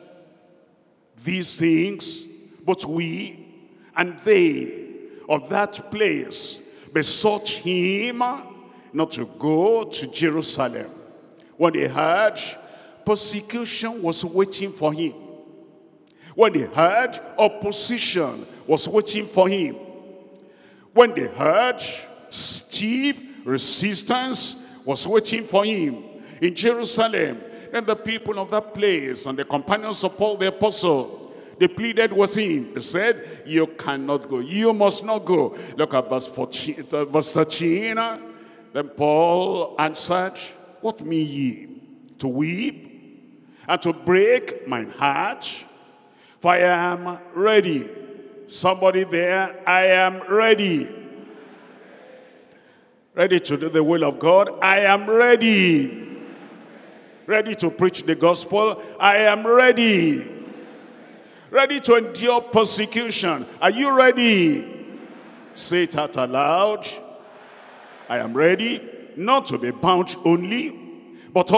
these things, both we and they of that place besought him not to go to Jerusalem. When they heard persecution was waiting for him, when they heard opposition was waiting for him, when they heard stiff resistance was waiting for him in Jerusalem, then the people of that place and the companions of Paul the apostle, they pleaded with him. They said, you cannot go. You must not go. Look at verse 14, verse 13. Then Paul answered, what mean ye? To weep and to break mine heart? For I am ready. Somebody there, I am ready. Ready to do the will of God. I am ready. Ready to preach the gospel. I am ready. Ready to endure persecution. Are you ready? Say it out aloud. I am ready not to be bound only, but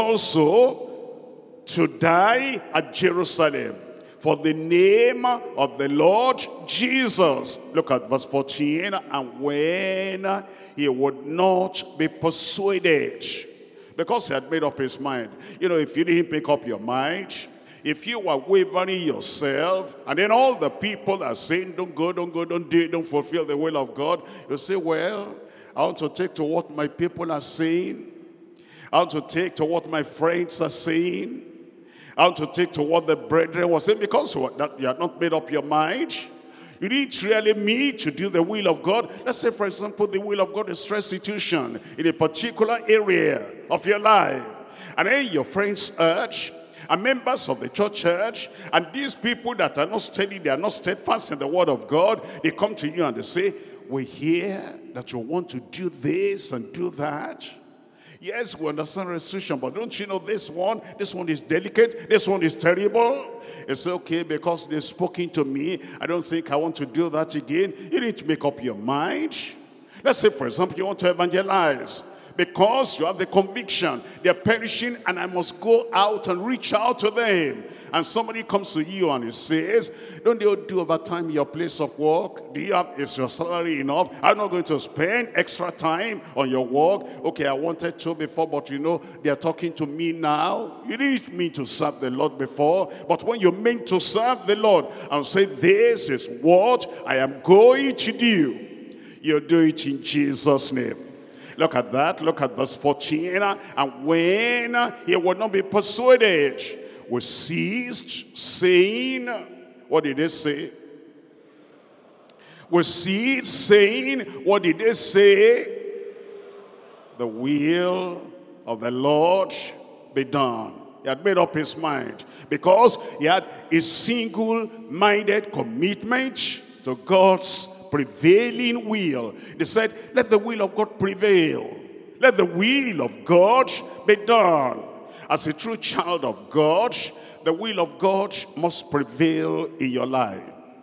also to die at Jerusalem for the name of the Lord Jesus. Look at verse 14. And when he would not be persuaded, because he had made up his mind. You know, if you didn't make up your mind, if you were wavering yourself, and then all the people are saying, don't go, don't go, don't do it, don't fulfill the will of God, you say, well, I want to take to what my people are saying. I want to take to what my friends are saying. I want to take to what the brethren were saying, because you have not made up your mind. You didn't really mean to do the will of God. Let's say, for example, the will of God is restitution in a particular area of your life. And then your friends urge, and members of the church, and these people that are not steady, they are not steadfast in the word of God, they come to you and they say, we hear that you want to do this and do that. Yes, we understand restitution, but don't you know this one is delicate, this one is terrible. It's okay, because they've spoken to me, I don't think I want to do that again. You need to make up your mind. Let's say, for example, you want to evangelize, because you have the conviction they're perishing and I must go out and reach out to them. And somebody comes to you and he says, don't you do overtime in your place of work? Is your salary enough? I'm not going to spend extra time on your work. Okay, I wanted to before, but you know, they're talking to me now. You didn't mean to serve the Lord before, but when you mean to serve the Lord and say, this is what I am going to do, you do it in Jesus' name. Look at that. Look at verse 14. And when he would not be persuaded, we ceased saying, what did they say? We ceased saying, what did they say? The will of the Lord be done. He had made up his mind because he had a single-minded commitment to God's prevailing will. They said, let the will of God prevail. Let the will of God be done. As a true child of God, the will of God must prevail in your life.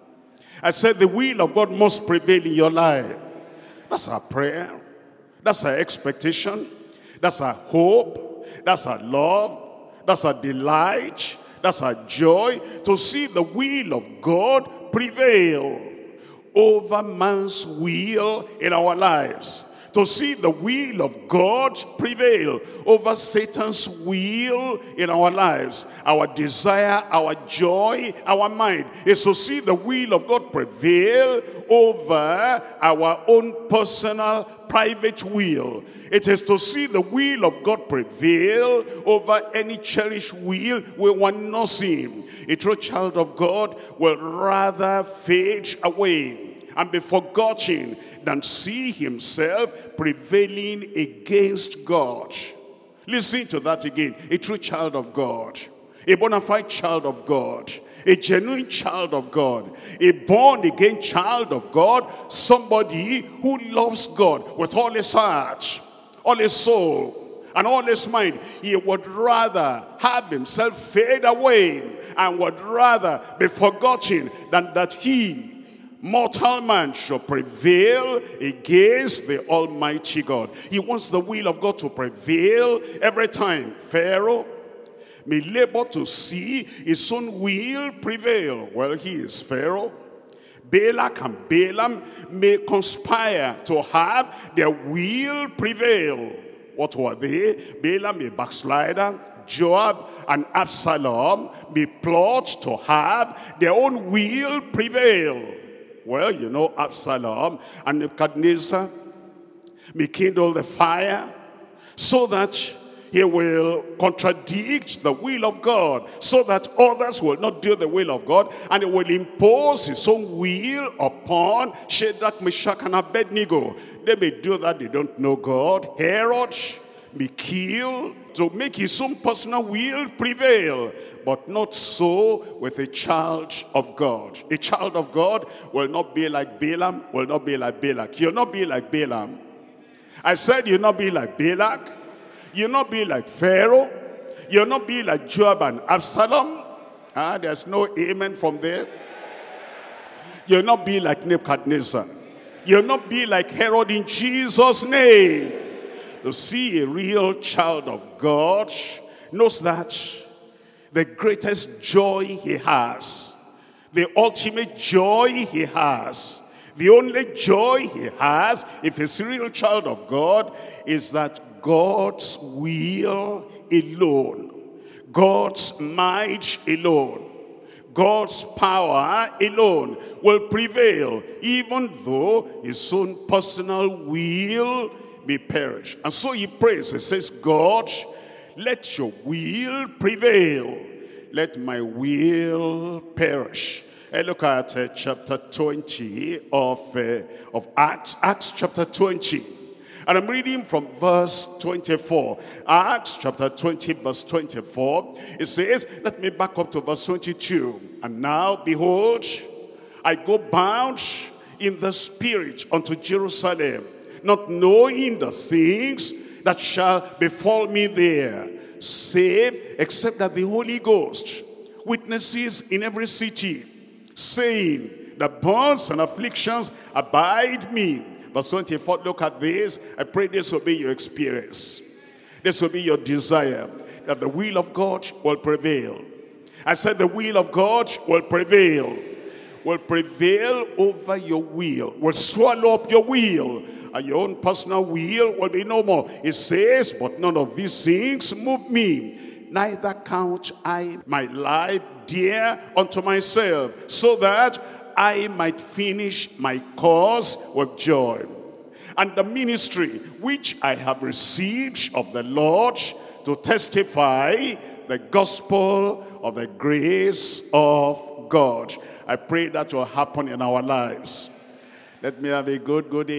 I said the will of God must prevail in your life. That's our prayer. That's our expectation. That's our hope. That's our love. That's our delight. That's our joy. To see the will of God prevail over man's will in our lives. To see the will of God prevail over Satan's will in our lives. Our desire, our joy, our mind is to see the will of God prevail over our own personal, private will. It is to see the will of God prevail over any cherished will we want not seen. A true child of God will rather fade away and be forgotten than see himself prevailing against God. Listen to that again. A true child of God, a bona fide child of God, a genuine child of God, a born-again child of God, somebody who loves God with all his heart, all his soul, and all his mind. He would rather have himself fade away and would rather be forgotten than that he, mortal man, shall prevail against the Almighty God. He wants the will of God to prevail every time. Pharaoh may labor to see his own will prevail. Well, he is Pharaoh. Balak and Balaam may conspire to have their will prevail. What were they? Balaam, a backslider. Joab and Absalom may plot to have their own will prevail. Well, you know, Absalom and Nebuchadnezzar may kindle the fire so that he will contradict the will of God, so that others will not do the will of God, and he will impose his own will upon Shadrach, Meshach, and Abednego. They may do that, they don't know God. Herod may kill to make his own personal will prevail, but not so with a child of God. A child of God will not be like Balaam, will not be like Balak. You'll not be like Balaam. I said you'll not be like Balak. You'll not be like Pharaoh. You'll not be like Joab and Absalom. There's no amen from there. You'll not be like Nebuchadnezzar. You'll not be like Herod in Jesus' name. To see a real child of God knows that the greatest joy he has, the ultimate joy he has, the only joy he has, if he's a real child of God, is that God's will alone, God's might alone, God's power alone will prevail, even though his own personal will may perish. And so he prays, he says, God, let your will prevail. Let my will perish. And look at chapter 20 of Acts. Acts chapter 20. And I'm reading from verse 24. Acts chapter 20, verse 24. It says, let me back up to verse 22. And now, behold, I go bound in the Spirit unto Jerusalem, not knowing the things that shall befall me there, save except that the Holy Ghost witnesses in every city, saying, the bonds and afflictions abide me. Verse 24, look at this. I pray this will be your experience. This will be your desire, that the will of God will prevail. I said the will of God will prevail over your will swallow up your will, and your own personal will will be no more. It says, but none of these things move me, neither count I my life dear unto myself, so that I might finish my course with joy, and the ministry which I have received of the Lord, to testify the gospel of the grace of God. I pray that will happen in our lives. Let me have a good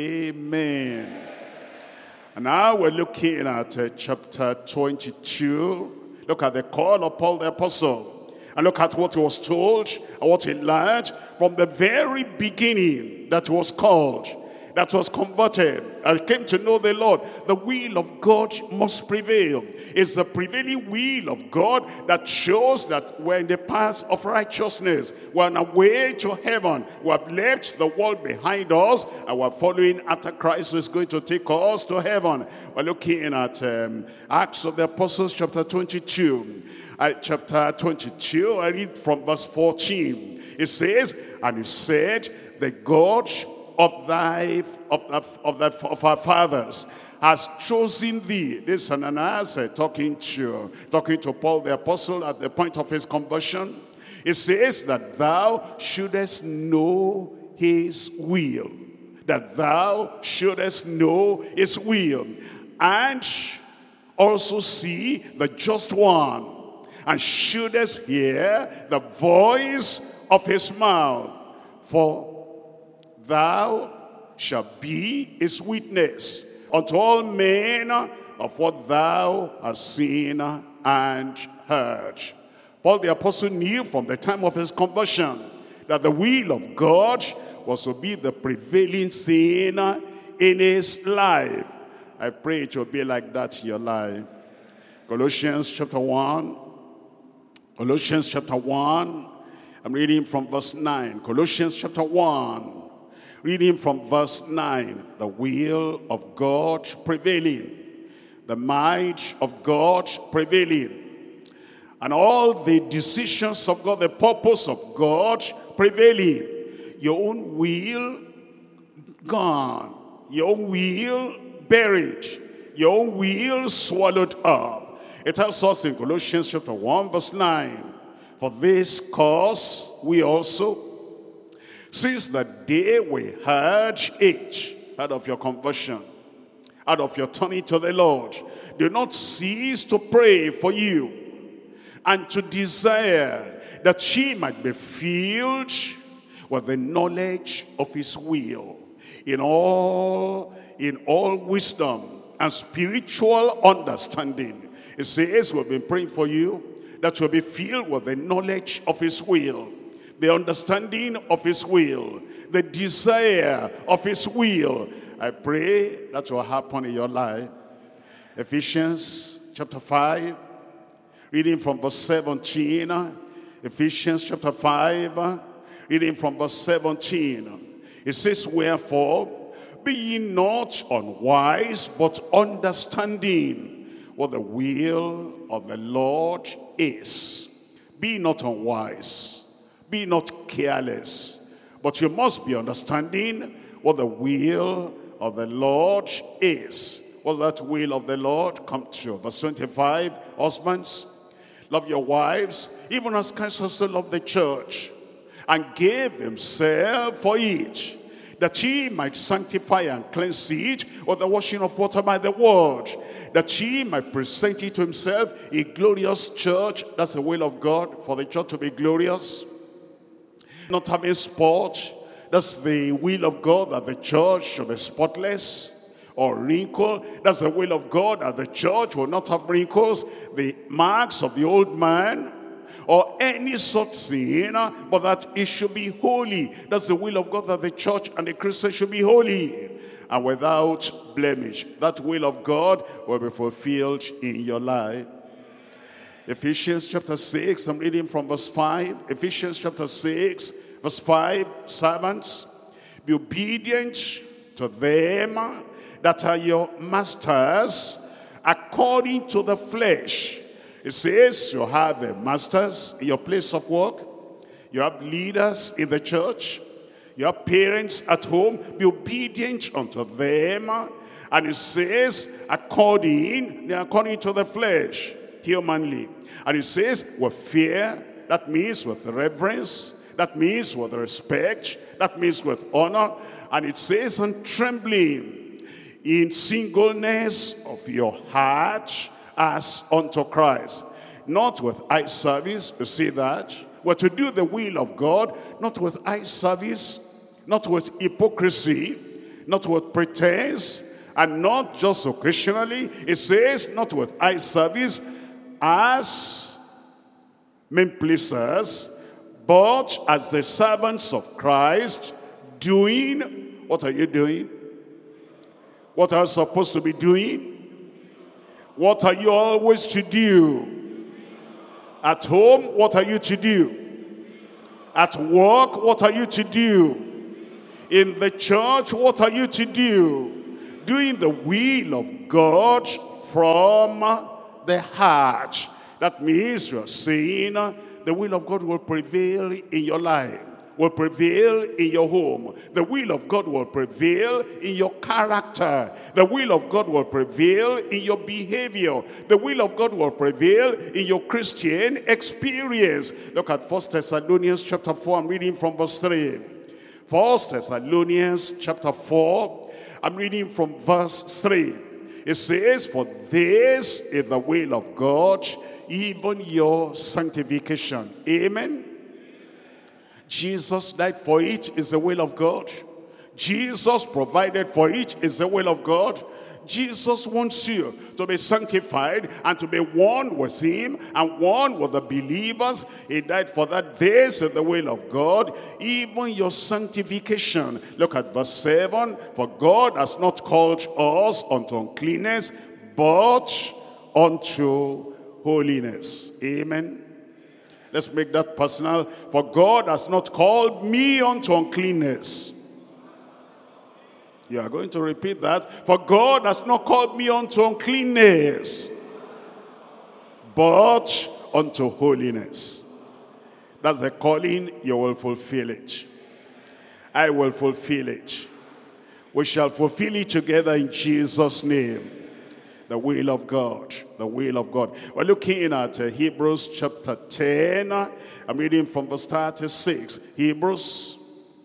amen. And now we're looking at chapter 22 Look at the call of Paul the apostle. And look at what he was told and what he learned from the very beginning, that he was called, that was converted, and came to know the Lord. The will of God must prevail. It's the prevailing will of God that shows that we're in the path of righteousness. We're on our way to heaven. We have left the world behind us, and we're following after Christ, who is going to take us to heaven. We're looking at Acts of the Apostles chapter 22. Chapter 22, I read from verse 14. It says, and he said, the God of our fathers has chosen thee. This is Ananias talking to Paul the apostle at the point of his conversion. It says that thou shouldest know his will. That thou shouldest know his will. And also see the just one. And shouldest hear the voice of his mouth. For thou shalt be his witness unto all men of what thou hast seen and heard. Paul the apostle knew from the time of his conversion that the will of God was to be the prevailing thing in his life. I pray it will be like that in your life. Colossians chapter 1. Colossians chapter 1. I'm reading from verse 9. Colossians chapter 1. Reading from verse 9, the will of God prevailing, the might of God prevailing, and all the decisions of God, the purpose of God prevailing. Your own will gone, your own will buried, your own will swallowed up. It tells us in Colossians chapter 1 verse 9, for this cause we also, since the day we heard of your conversion, out of your turning to the Lord, do not cease to pray for you and to desire that ye might be filled with the knowledge of his will in all wisdom and spiritual understanding. It says we've been praying for you that you'll be filled with the knowledge of his will, the understanding of his will, the desire of his will. I pray that will happen in your life. Ephesians chapter 5, reading from verse 17. Ephesians chapter 5, reading from verse 17. It says, wherefore, be ye not unwise, but understanding what the will of the Lord is. Be not unwise. Be not careless, but you must be understanding what the will of the Lord is. What's that will of the Lord? Come to verse 25. Husbands, love your wives, even as Christ also loved the church, and gave himself for it, that he might sanctify and cleanse it with the washing of water by the word, that he might present it to himself a glorious church. That's the will of God, for the church to be glorious. Not having spot. That's the will of God, that the church should be spotless or wrinkle. That's the will of God, that the church will not have wrinkles, the marks of the old man, or any such sin, but that it should be holy. That's the will of God, that the church and the Christian should be holy and without blemish. That will of God will be fulfilled in your life. Ephesians chapter 6, I'm reading from verse 5. Ephesians chapter 6, verse 5, servants, be obedient to them that are your masters according to the flesh. It says you have masters in your place of work. You have leaders in the church. You have parents at home. Be obedient unto them. And it says according to the flesh, humanly. And it says with fear, that means with reverence, that means with respect, that means with honor. And it says and trembling, in singleness of your heart as unto Christ. Not with eye service, you see that? We're to do the will of God, not with eye service, not with hypocrisy, not with pretense, and not just occasionally. It says not with eye service, as men pleasers, but as the servants of Christ, doing, what are you doing? What are you supposed to be doing? What are you always to do? At home, what are you to do? At work, what are you to do? In the church, what are you to do? Doing the will of God from the heart. That means you are saying the will of God will prevail in your life, will prevail in your home. The will of God will prevail in your character. The will of God will prevail in your behavior. The will of God will prevail in your Christian experience. Look at 1 Thessalonians chapter 4. I'm reading from verse 3. 1 Thessalonians chapter 4. I'm reading from verse 3. It says, for this is the will of God, even your sanctification. Amen. Jesus died for it, is the will of God. Jesus provided for it, is the will of God. Jesus wants you to be sanctified and to be one with him and one with the believers. He died for that. This is the will of God, even your sanctification. Look at verse 7. For God has not called us unto uncleanness, but unto holiness. Amen. Let's make that personal. For God has not called me unto uncleanness. You are going to repeat that. For God has not called me unto uncleanness, but unto holiness. That's the calling. You will fulfill it. I will fulfill it. We shall fulfill it together in Jesus' name. The will of God. The will of God. We're looking at Hebrews chapter 10. I'm reading from verse 36. Hebrews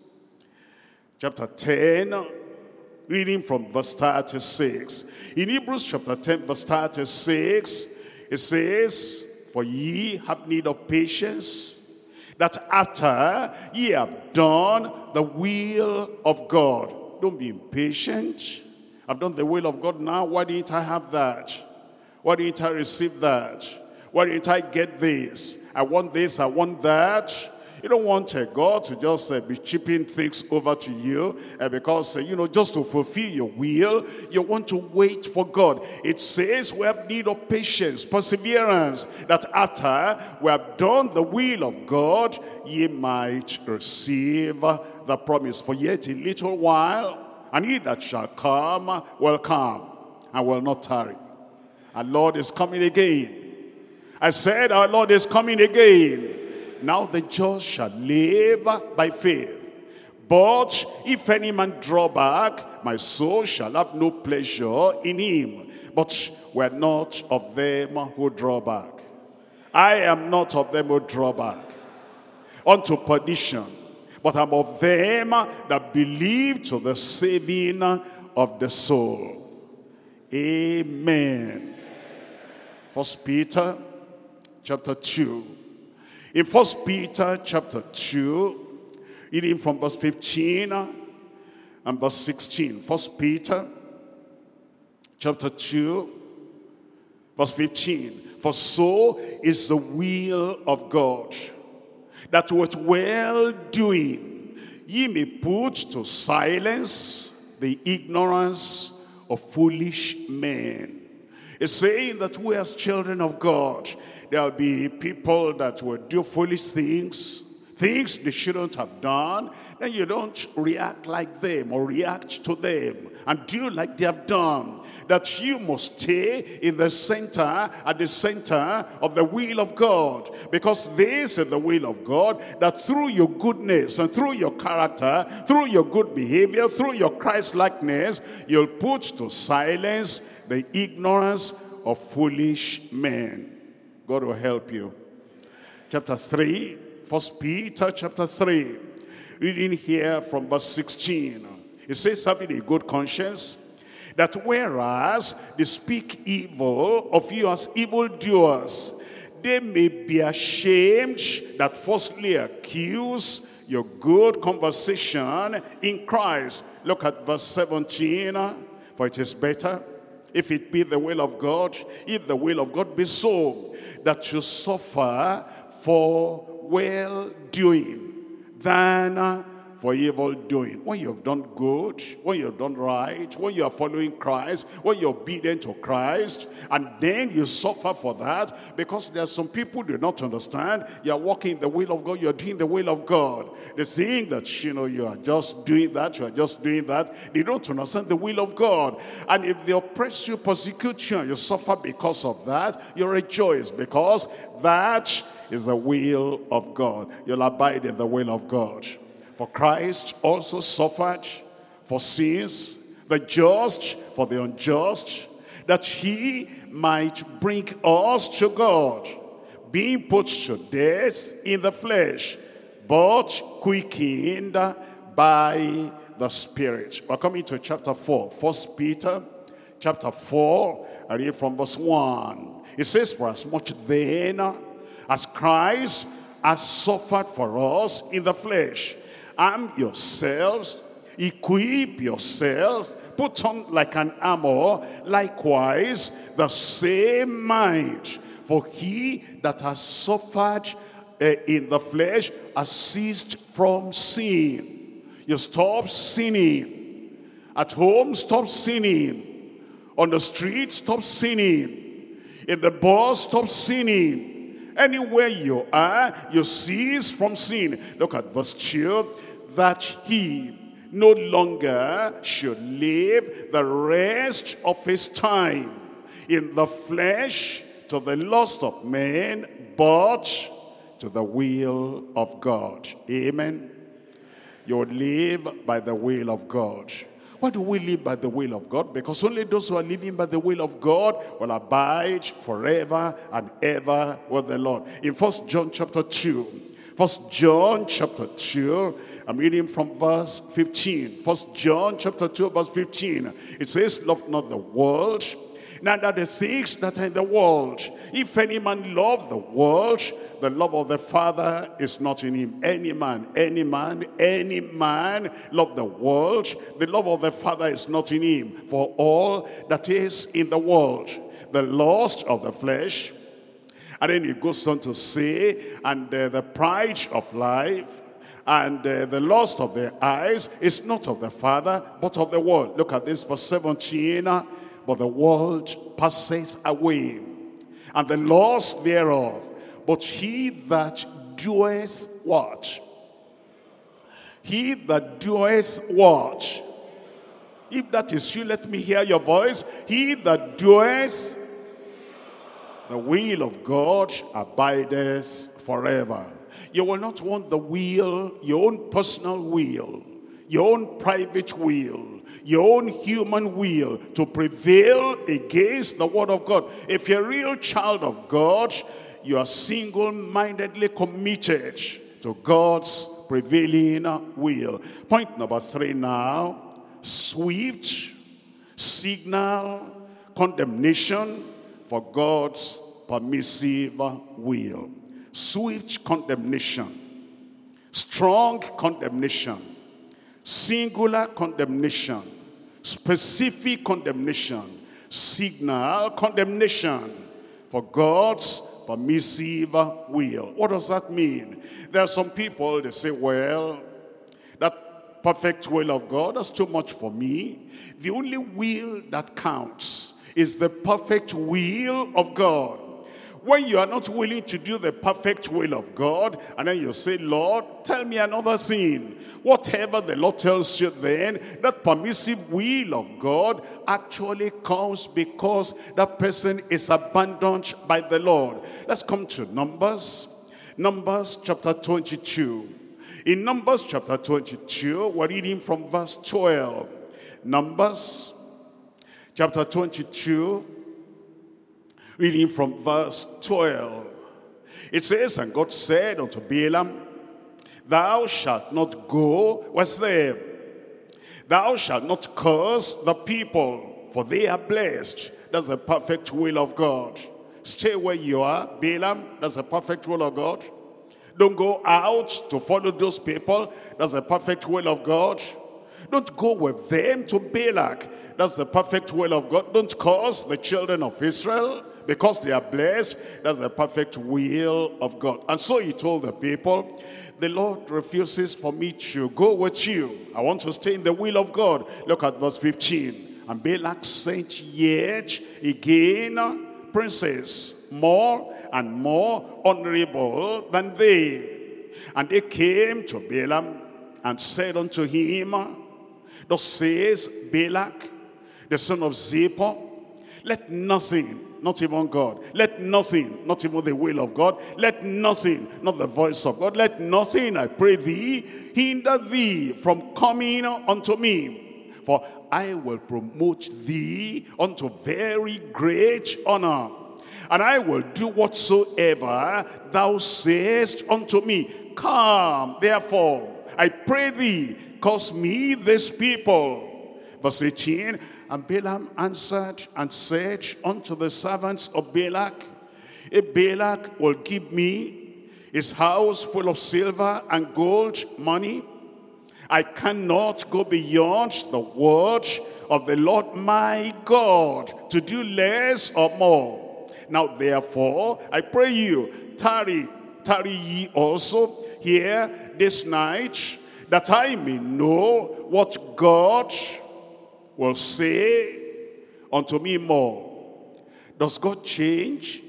chapter 10. Reading from verse 36. In Hebrews chapter 10 verse 36, it says, for ye have need of patience, that after ye have done the will of God. Don't be impatient. I've done the will of God now. Why didn't I have that? Why didn't I receive that? Why didn't I get this? I want this, I want that. You don't want God to just be chipping things over to you because, just to fulfill your will, you want to wait for God. It says we have need of patience, perseverance, that after we have done the will of God, ye might receive the promise. For yet a little while, and he that shall come will come and will not tarry. Our Lord is coming again. I said our Lord is coming again. Now the just shall live by faith. But if any man draw back, my soul shall have no pleasure in him. But we are not of them who draw back. I am not of them who draw back unto perdition, but I'm of them that believe to the saving of the soul. Amen. 1 Peter chapter 2. In 1 Peter chapter 2, reading from verse 15 and verse 16. 1 Peter chapter 2, verse 15. For so is the will of God, that with well-doing ye may put to silence the ignorance of foolish men. It's saying that we as children of God, there will be people that will do foolish things they shouldn't have done. Then you don't react like them or react to them and do like they have done. That you must stay in the center, at the center of the will of God. Because this is the will of God, that through your goodness and through your character, through your good behavior, through your Christ-likeness, you'll put to silence the ignorance of foolish men. God will help you. Chapter 3, 1 Peter chapter 3. Reading here from verse 16. It says, having a good conscience, that whereas they speak evil of you as evildoers, they may be ashamed that falsely accuse your good conversation in Christ. Look at verse 17. For it is better, if it be the will of God, if the will of God be so, that you suffer for well-doing than for evil doing. When you have done good, when you have done right, when you are following Christ, when you're obedient to Christ, and then you suffer for that, because there are some people who do not understand. You are walking in the will of God, you are doing the will of God. They're saying that, you are just doing that, you are just doing that. They don't understand the will of God. And if they oppress you, persecute you, and you suffer because of that, you rejoice, because that is the will of God. You'll abide in the will of God. For Christ also suffered for sins, the just for the unjust, that he might bring us to God, being put to death in the flesh, but quickened by the Spirit. We're coming to chapter 4, 1 Peter chapter 4, I read from verse 1. It says, for as much then as Christ has suffered for us in the flesh, arm yourselves, equip yourselves, put on like an armor, likewise the same mind. For he that has suffered in the flesh has ceased from sin. You stop sinning. At home, stop sinning. On the street, stop sinning. In the bus, stop sinning. Anywhere you are, you cease from sin. Look at verse 2. That he no longer should live the rest of his time in the flesh to the lust of men, but to the will of God. Amen. You live by the will of God. Why do we live by the will of God? Because only those who are living by the will of God will abide forever and ever with the Lord. In 1 John chapter 2, 1 John chapter 2, I'm reading from verse 15. 1 John chapter 2, verse 15. It says, love not the world, neither the things that are in the world. If any man love the world, the love of the Father is not in him. Any man love the world, the love of the Father is not in him. For all that is in the world, the lust of the flesh, and then it goes on to say, and the pride of life, and the lust of the eyes is not of the Father, but of the world. Look at this, verse 17. But the world passeth away, and the lust thereof. But he that doeth what? He that doeth what? If that is you, let me hear your voice. He that doeth the will of God abideth forever. You will not want the will, your own personal will, your own private will, your own human will to prevail against the word of God. If you're a real child of God, you are single-mindedly committed to God's prevailing will. Point number 3 now. Swift signal condemnation for God's permissive will. Swift condemnation, strong condemnation, singular condemnation, specific condemnation, signal condemnation for God's permissive will. What does that mean? There are some people, they say, well, that perfect will of God, that's too much for me. The only will that counts is the perfect will of God. When you are not willing to do the perfect will of God, and then you say, Lord, tell me another thing. Whatever the Lord tells you then, that permissive will of God actually comes because that person is abandoned by the Lord. Let's come to Numbers. Numbers chapter 22. In Numbers chapter 22, we're reading from verse 12. Numbers chapter 22. Reading from verse 12. It says, and God said unto Balaam, thou shalt not go with them. Thou shalt not curse the people, for they are blessed. That's the perfect will of God. Stay where you are, Balaam. That's the perfect will of God. Don't go out to follow those people. That's the perfect will of God. Don't go with them to Balak. That's the perfect will of God. Don't curse the children of Israel because they are blessed. That's the perfect will of God. And so he told the people, the Lord refuses for me to go with you. I want to stay in the will of God. Look at verse 15. And Balak sent yet again princes, more and more honorable than they. And they came to Balaam and said unto him, thus says Balak, the son of Zippor, let nothing, not even God, let nothing, not even the will of God, let nothing, not the voice of God, let nothing, I pray thee, hinder thee from coming unto me. For I will promote thee unto very great honor, and I will do whatsoever thou sayest unto me. Come, therefore, I pray thee, cause me this people. Verse 18, and Balaam answered and said unto the servants of Balak, if Balak will give me his house full of silver and gold money, I cannot go beyond the word of the Lord my God to do less or more. Now therefore, I pray you, tarry ye also here this night, that I may know what God will say unto me more. Does God change?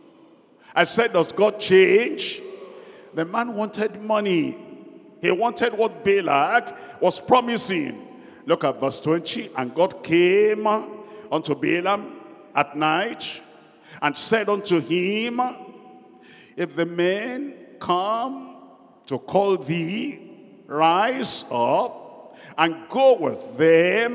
I said, does God change? The man wanted money. He wanted what Balak was promising. Look at verse 20. And God came unto Balaam at night and said unto him, if the men come to call thee, rise up and go with them,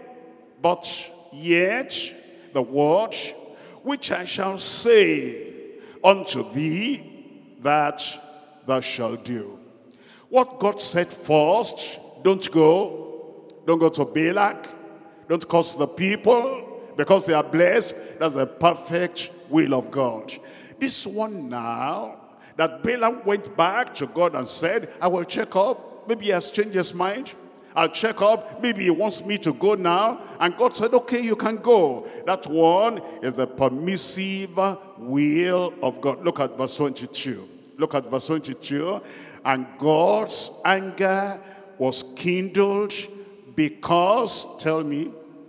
but yet the word which I shall say unto thee, that thou shalt do. What God said first, don't go. Don't go to Balak. Don't curse the people because they are blessed. That's the perfect will of God. This one now, that Balaam went back to God and said, I will check up. Maybe he has changed his mind. I'll check up. Maybe he wants me to go now. And God said, okay, you can go. That one is the permissive will of God. Look at verse 22. Look at verse 22. And God's anger was kindled because, tell me.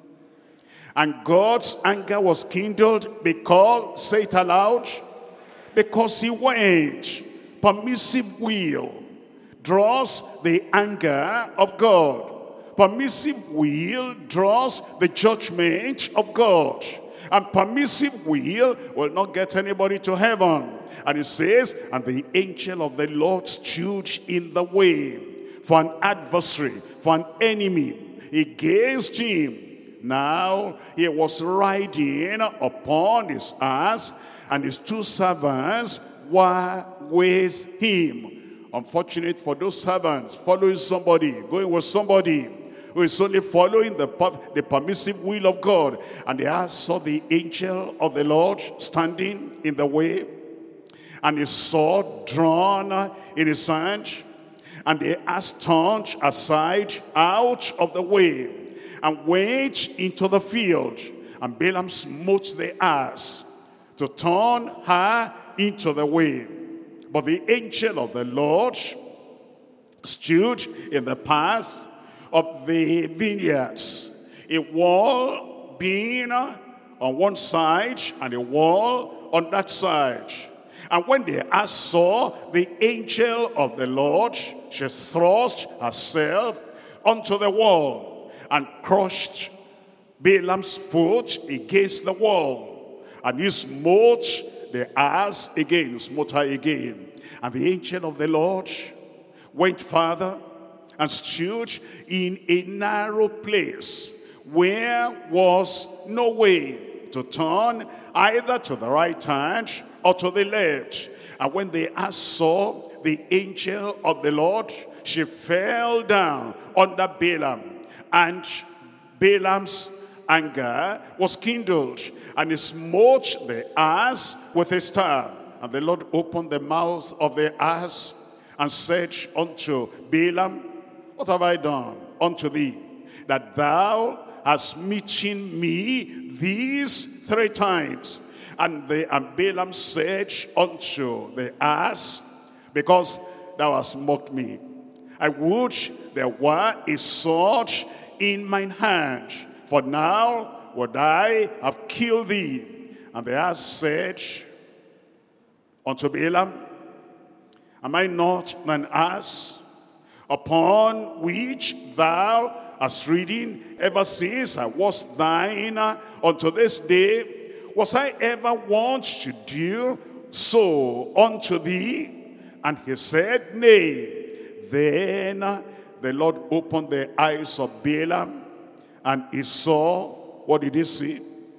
And God's anger was kindled because, say it aloud, because he went. Permissive will draws the anger of God. Permissive will draws the judgment of God. And permissive will not get anybody to heaven. And it says, and the angel of the Lord stood in the way for an adversary, for an enemy against him. Now he was riding upon his ass, and his two servants were with him. Unfortunate for those servants, following somebody, going with somebody who is only following the permissive will of God. And they saw the angel of the Lord standing in the way, and his sword drawn in his hand, and the ass turned aside out of the way and went into the field. And Balaam smote the ass to turn her into the way. But the angel of the Lord stood in the path of the vineyards, a wall being on one side and a wall on that side. And when the ass saw the angel of the Lord, she thrust herself onto the wall and crushed Balaam's foot against the wall. And he smote the ass again, smote her again. And the angel of the Lord went farther and stood in a narrow place where was no way to turn either to the right hand or to the left. And when the ass saw the angel of the Lord, she fell down under Balaam, and Balaam's anger was kindled, and he smote the ass with his staff. And the Lord opened the mouth of the ass and said unto Balaam, what have I done? unto thee, that thou hast smitten me these 3 times. And Balaam said unto the ass, because thou hast mocked me, I would there were a sword in mine hand, for now would I have killed thee. And the ass said unto Balaam, am I not an ass, upon which thou hast ridden ever since I was thine unto this day? Was I ever wont to do so unto thee? And he said, nay. Then the Lord opened the eyes of Balaam, and he saw, what did he see?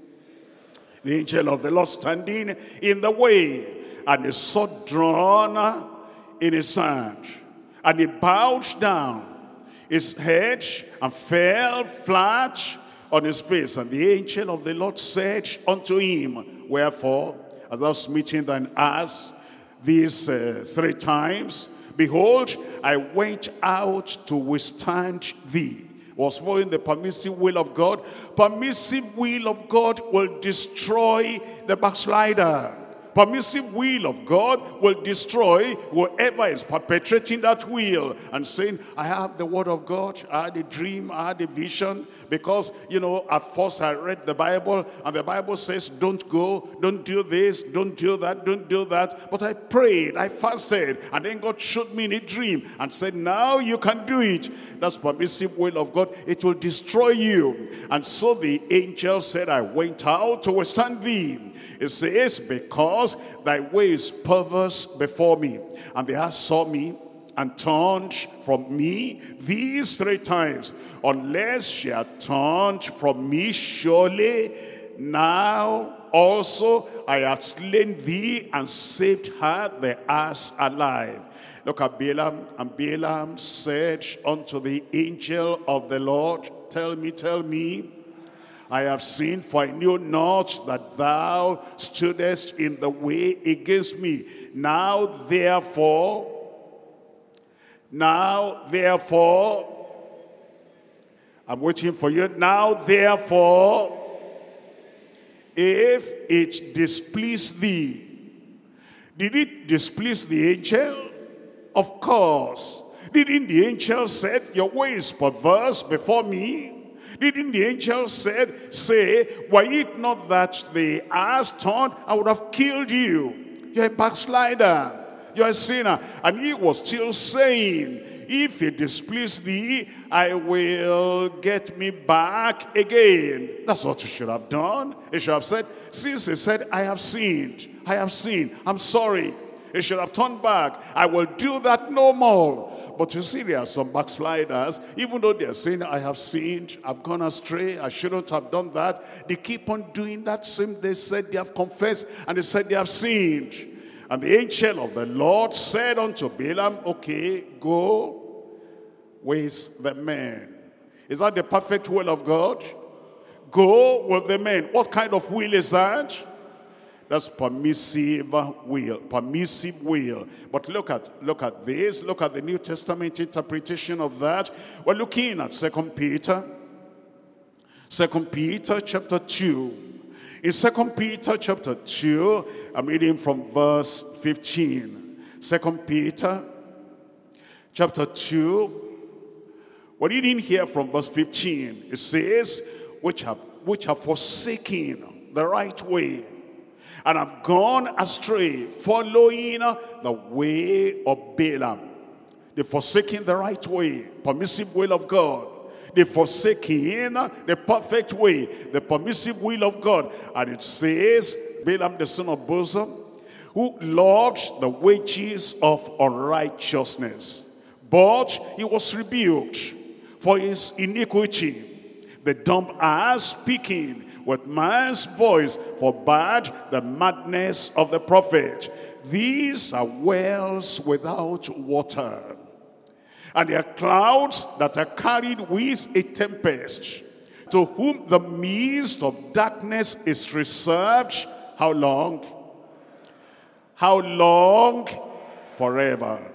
The angel of the Lord standing in the way, and a sword drawn in his hand. And he bowed down his head and fell flat on his face. And the angel of the Lord said unto him, wherefore hast thou smitten thine ass these 3 times? Behold, I went out to withstand thee. Was following the permissive will of God. Permissive will of God will destroy the backslider. Permissive will of God will destroy whoever is perpetrating that will and saying, I have the word of God, I had a dream, I had a vision. Because, you know, at first I read the Bible, and the Bible says, don't go, don't do this, don't do that, don't do that. But I prayed, I fasted, and then God showed me in a dream and said, now you can do it. That's permissive will of God. It will destroy you. And so the angel said, I went out to withstand thee. It says, because thy way is perverse before me. And the ass saw me and turned from me these 3 times. Unless she had turned from me, surely now also I have slain thee and saved her, the ass, alive. Look at Balaam. And Balaam said unto the angel of the Lord, tell me, I have sinned, for I knew not that thou stoodest in the way against me. Now therefore, I'm waiting for you. Now therefore, if it displease thee. Did it displease the angel? Of course. Didn't the angel say, your way is perverse before me? Didn't the angel say, were it not that the ass turned, I would have killed you. You're a backslider. You're a sinner. And he was still saying, if it displease thee, I will get me back again. That's what you should have done. He should have said, since he said, I have sinned, I'm sorry. He should have turned back. I will do that no more. But you see, there are some backsliders, even though they're saying, I have sinned, I've gone astray, I shouldn't have done that. They keep on doing that same. They said they have confessed, and they said they have sinned. And the angel of the Lord said unto Balaam, okay, go with the men. Is that the perfect will of God? Go with the men. What kind of will is that? That's permissive will. Permissive will. But look at this. Look at the New Testament interpretation of that. We're looking at 2 Peter. 2 Peter chapter 2. In 2 Peter chapter 2, I'm reading from verse 15. 2 Peter chapter 2. We're reading here from verse 15. It says, which have forsaken the right way, and have gone astray, following the way of Balaam. They've forsaken the right way, permissive will of God. They've forsaken the perfect way, the permissive will of God. And it says, Balaam the son of Bosor, who loved the wages of unrighteousness, but he was rebuked for his iniquity. The dumb ass speaking with man's voice forbade the madness of the prophet. These are wells without water, and they are clouds that are carried with a tempest, to whom the mist of darkness is reserved. How long? How long? Forever.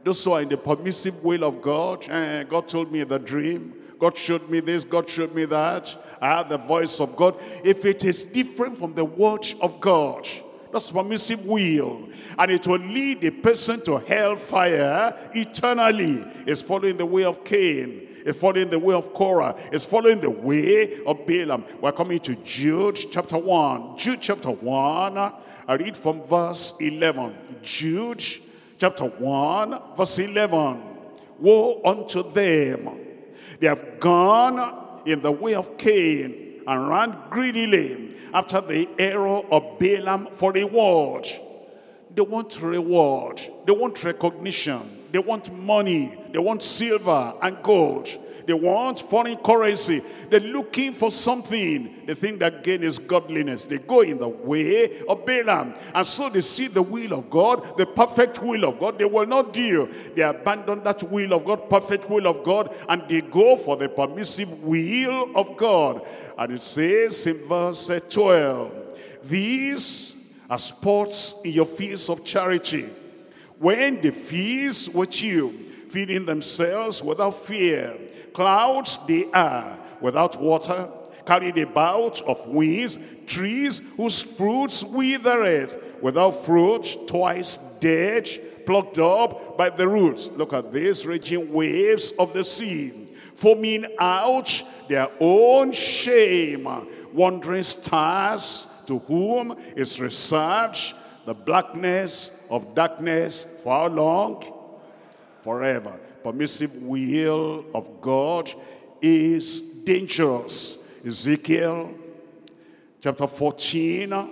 Those who are in the permissive will of God, God told me the dream, God showed me this, God showed me that, I heard the voice of God. If it is different from the word of God, that's permissive will, and it will lead a person to hellfire eternally, is following the way of Cain, is following the way of Korah, is following the way of Balaam. We're coming to Jude chapter 1. Jude chapter 1, I read from verse 11. Jude chapter 1, verse 11. Woe unto them! They have gone in the way of Cain and ran greedily after the error of Balaam for reward. They want reward. They want recognition. They want money. They want silver and gold. They want foreign currency. They're looking for something. They think that gain is godliness. They go in the way of Balaam. And so they see the will of God, the perfect will of God. They will not do. They abandon that will of God, perfect will of God, and they go for the permissive will of God. And it says in verse 12, these are sports in your feasts of charity, when they feast with you, feeding themselves without fear. Clouds they are, without water, carried about of winds, trees whose fruits withereth, without fruit, twice dead, plucked up by the roots. Look at this, raging waves of the sea, foaming out their own shame, wandering stars, to whom is reserved the blackness of darkness. For how long? Forever. Permissive will of God is dangerous. Ezekiel chapter 14.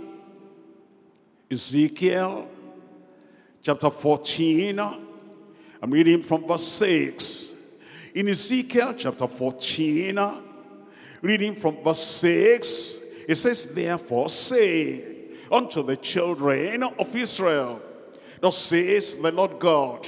Ezekiel chapter 14. I'm reading from verse 6. In Ezekiel chapter 14, reading from verse 6, it says, therefore say unto the children of Israel, thus says the Lord God,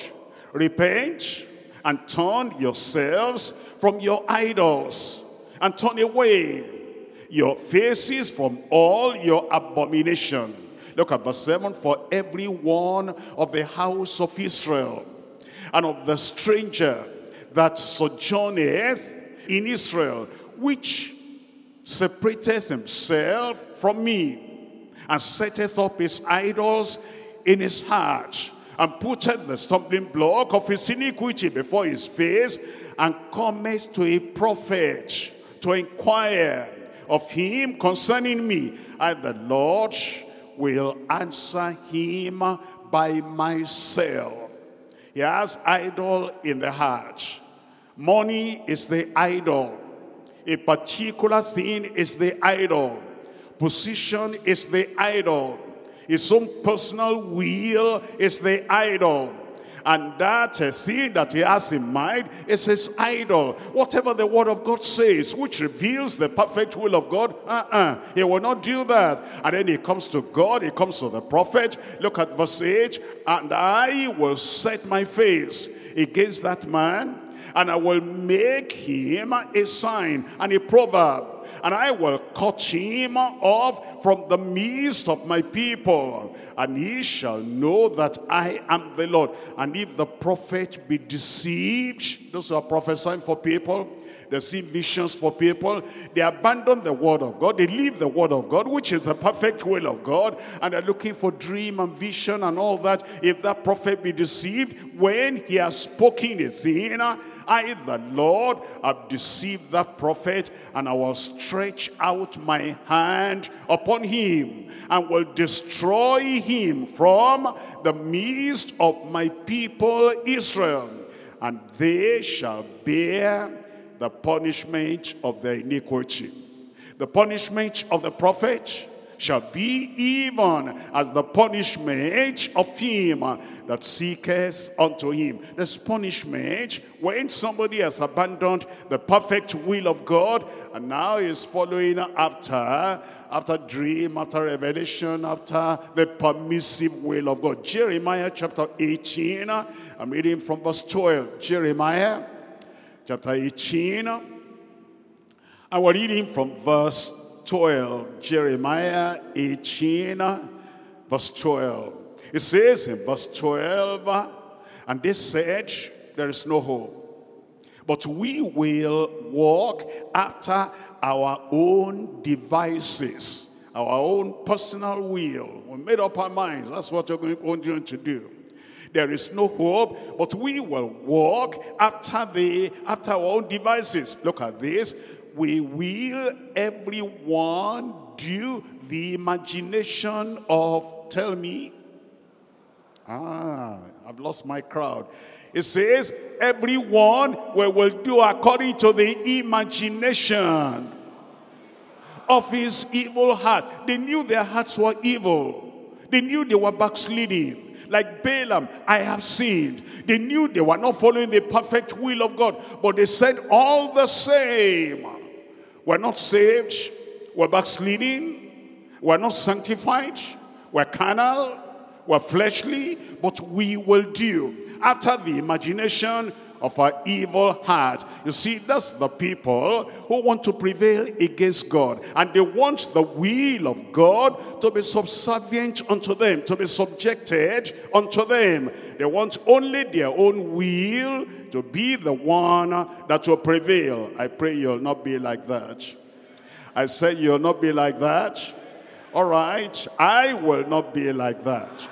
repent and turn yourselves from your idols, and turn away your faces from all your abomination. Look at verse 7. For every one of the house of Israel and of the stranger that sojourneth in Israel, which separateth himself from me, and setteth up his idols in his heart, and putteth the stumbling block of his iniquity before his face, and cometh to a prophet to inquire of him concerning me, I the Lord will answer him by myself. He has idol in the heart. Money is the idol. A particular thing is the idol. Position is the idol. His own personal will is the idol. And that thing that he has in mind is his idol. Whatever the word of God says, which reveals the perfect will of God, he will not do that. And then he comes to God, he comes to the prophet. Look at verse 8. And I will set my face against that man, and I will make him a sign and a proverb, and I will cut him off from the midst of my people, and he shall know that I am the Lord. And if the prophet be deceived, those who are prophesying for people, they see visions for people, they abandon the word of God, they leave the word of God, which is the perfect will of God, and they're looking for dream and vision and all that. If that prophet be deceived, when he has spoken a thing, I, the Lord, have deceived that prophet, and I will stretch out my hand upon him, and will destroy him from the midst of my people Israel, and they shall bear the punishment of their iniquity. The punishment of the prophet shall be even as the punishment of him that seeketh unto him. There's punishment when somebody has abandoned the perfect will of God, and now is following after dream, after revelation, after the permissive will of God. Jeremiah chapter 18, I'm reading from verse 12. Jeremiah chapter 18, and we're reading from verse 12. Jeremiah 18, verse 12. It says in verse 12, And they said, there is no hope. But we will walk after our own devices, our own personal will. We made up our minds. That's what we're going to do. There is no hope, but we will walk after our own devices. Look at this. We will, everyone, do the imagination of, tell me. I've lost my crowd. It says, everyone will do according to the imagination of his evil heart. They knew their hearts were evil. They knew they were backsliding. Like Balaam, I have sinned. They knew they were not following the perfect will of God. But they said all the same, we're not saved, we're backsliding, we're not sanctified, we're carnal, we're fleshly, but we will do after the imagination of our evil heart. You see, that's the people who want to prevail against God. And they want the will of God to be subservient unto them, to be subjected unto them. They want only their own will to be the one that will prevail. I pray you'll not be like that. I say you'll not be like that. All right, I will not be like that.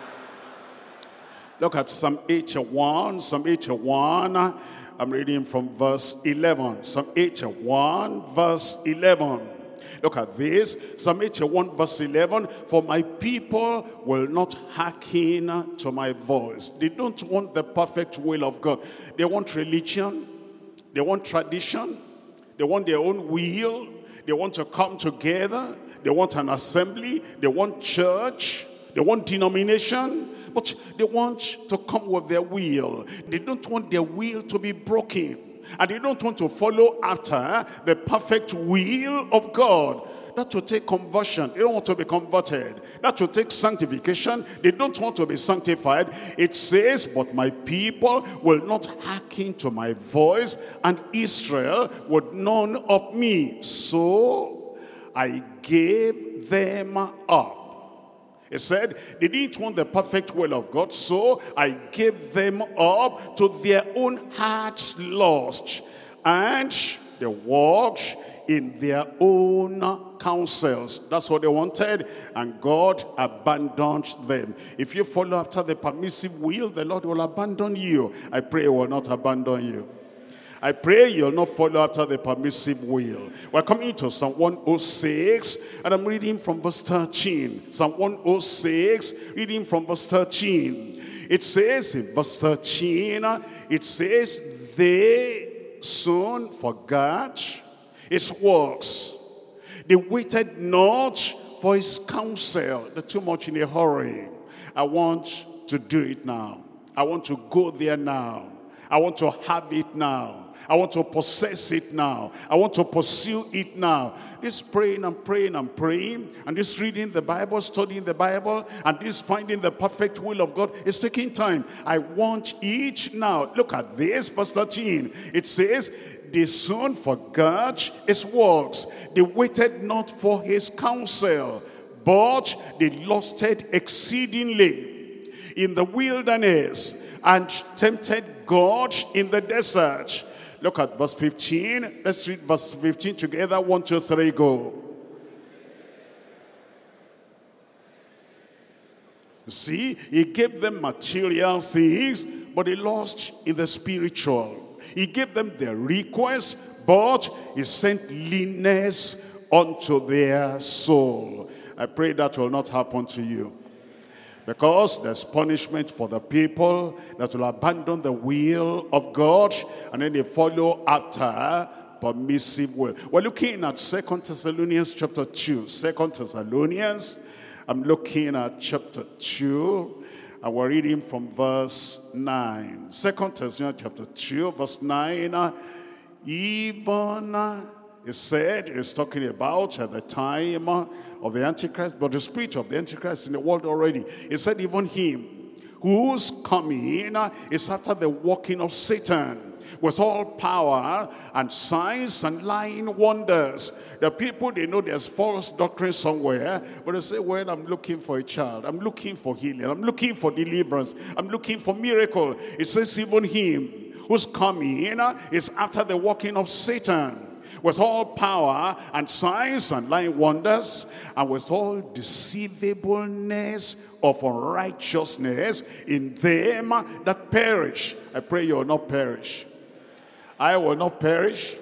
Look at Psalm 81. Psalm 81, I'm reading from verse 11. Psalm 81, verse 11. Look at this. Psalm 81, verse 11. For my people will not hearken to my voice. They don't want the perfect will of God. They want religion. They want tradition. They want their own will. They want to come together. They want an assembly. They want church. They want denomination. But they want to come with their will. They don't want their will to be broken. And they don't want to follow after the perfect will of God. That will take conversion. They don't want to be converted. That will take sanctification. They don't want to be sanctified. It says, but my people will not hearken to my voice, and Israel would none of me. So I gave them up. He said, they didn't want the perfect will of God, so I gave them up to their own heart's lust, and they walked in their own counsels. That's what they wanted, and God abandoned them. If you follow after the permissive will, the Lord will abandon you. I pray He will not abandon you. I pray you'll not follow after the permissive will. We're coming to Psalm 106, and I'm reading from verse 13. Psalm 106, reading from verse 13. It says in verse 13, it says, they soon forgot his works. They waited not for his counsel. They're too much in a hurry. I want to do it now. I want to go there now. I want to have it now. I want to possess it now. I want to pursue it now. This praying and praying and praying, and this reading the Bible, studying the Bible, and this finding the perfect will of God is taking time. I want it now. Look at this, verse 13. It says, they soon forgot his works. They waited not for his counsel, but they lusted exceedingly in the wilderness and tempted God in the desert. Look at verse 15. Let's read verse 15 together. 1, 2, 3, go. You see, he gave them material things, but they lost in the spiritual. He gave them their request, but he sent leanness unto their soul. I pray that will not happen to you. Because there's punishment for the people that will abandon the will of God, and then they follow after permissive will. We're looking at 2 Thessalonians chapter 2. 2 Thessalonians, I'm looking at chapter 2, and we're reading from verse 9. 2 Thessalonians chapter 2, verse 9. Even, he said, he's talking about at the time of the Antichrist, but the spirit of the Antichrist in the world already. He said, even him whose coming is after the working of Satan, with all power and signs and lying wonders. The people, they know there's false doctrine somewhere, but they say, well, I'm looking for a child. I'm looking for healing. I'm looking for deliverance. I'm looking for miracle. It says even him who's coming is after the working of Satan, with all power and signs and lying wonders, and with all deceivableness of unrighteousness in them that perish. I pray you will not perish. I will not perish.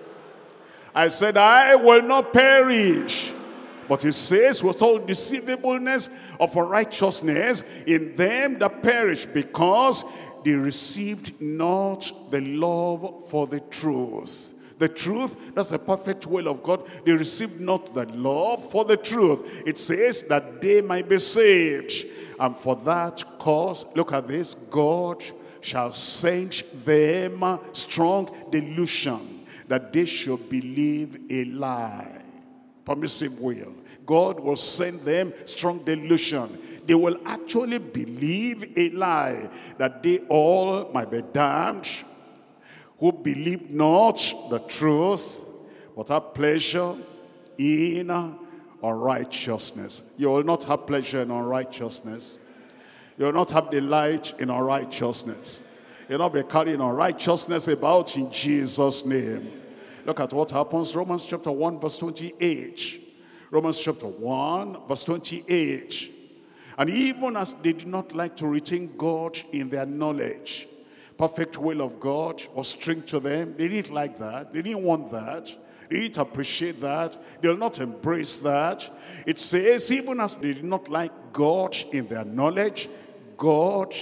I said, I will not perish. But it says, with all deceivableness of unrighteousness in them that perish, because they received not the love for the truth. The truth, that's the perfect will of God. They received not the love for the truth. It says that they might be saved. And for that cause, look at this, God shall send them strong delusion, that they should believe a lie. Permissive will. God will send them strong delusion. They will actually believe a lie, that they all might be damned, who believe not the truth, but have pleasure in unrighteousness. You will not have pleasure in unrighteousness. You will not have delight in unrighteousness. You will not be carrying unrighteousness about in Jesus' name. Look at what happens. Romans chapter 1 verse 28. Romans chapter 1 verse 28. And even as they did not like to retain God in their knowledge, perfect will of God was string to them. They didn't like that. They didn't want that. They didn't appreciate that. They'll not embrace that. It says, even as they did not like God in their knowledge, God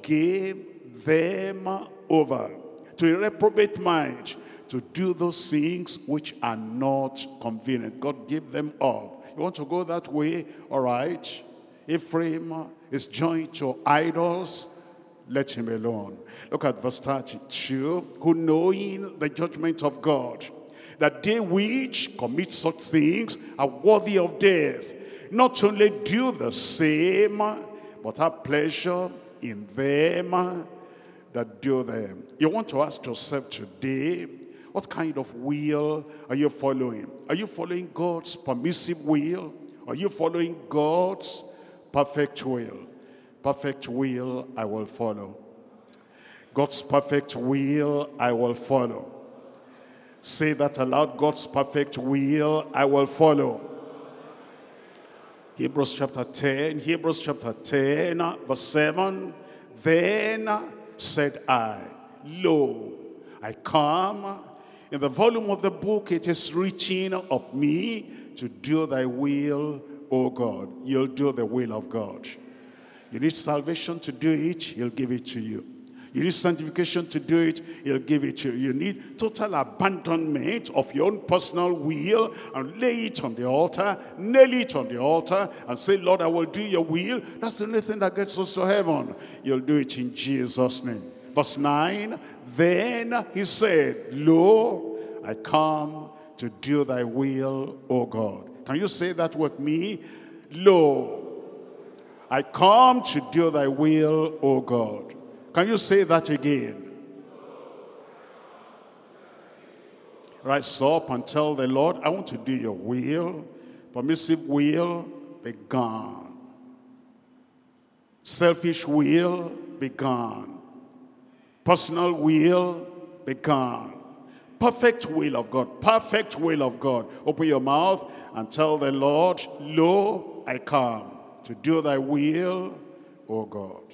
gave them over to a reprobate mind to do those things which are not convenient. God gave them up. You want to go that way? All right. Ephraim is joined to idols. Let him alone. Look at verse 32. Who knowing the judgment of God, that they which commit such things are worthy of death, not only do the same, but have pleasure in them that do them. You want to ask yourself today, what kind of will are you following? Are you following God's permissive will? Are you following God's perfect will? Perfect will I will follow. God's perfect will I will follow. Say that aloud. God's perfect will I will follow. Hebrews chapter 10, verse 7. Then said I, lo, I come. In the volume of the book it is written of me to do thy will, O God. You'll do the will of God. You need salvation to do it, he'll give it to you. You need sanctification to do it, he'll give it to you. You need total abandonment of your own personal will and lay it on the altar, nail it on the altar and say, Lord, I will do your will. That's the only thing that gets us to heaven. You'll do it in Jesus' name. Verse 9, then he said, lo, I come to do thy will, O God. Can you say that with me? Lo, I come to do thy will, O God. Can you say that again? Rise up and tell the Lord, I want to do your will. Permissive will, be gone. Selfish will, be gone. Personal will, be gone. Perfect will of God. Perfect will of God. Open your mouth and tell the Lord, lo, I come to do thy will, O God.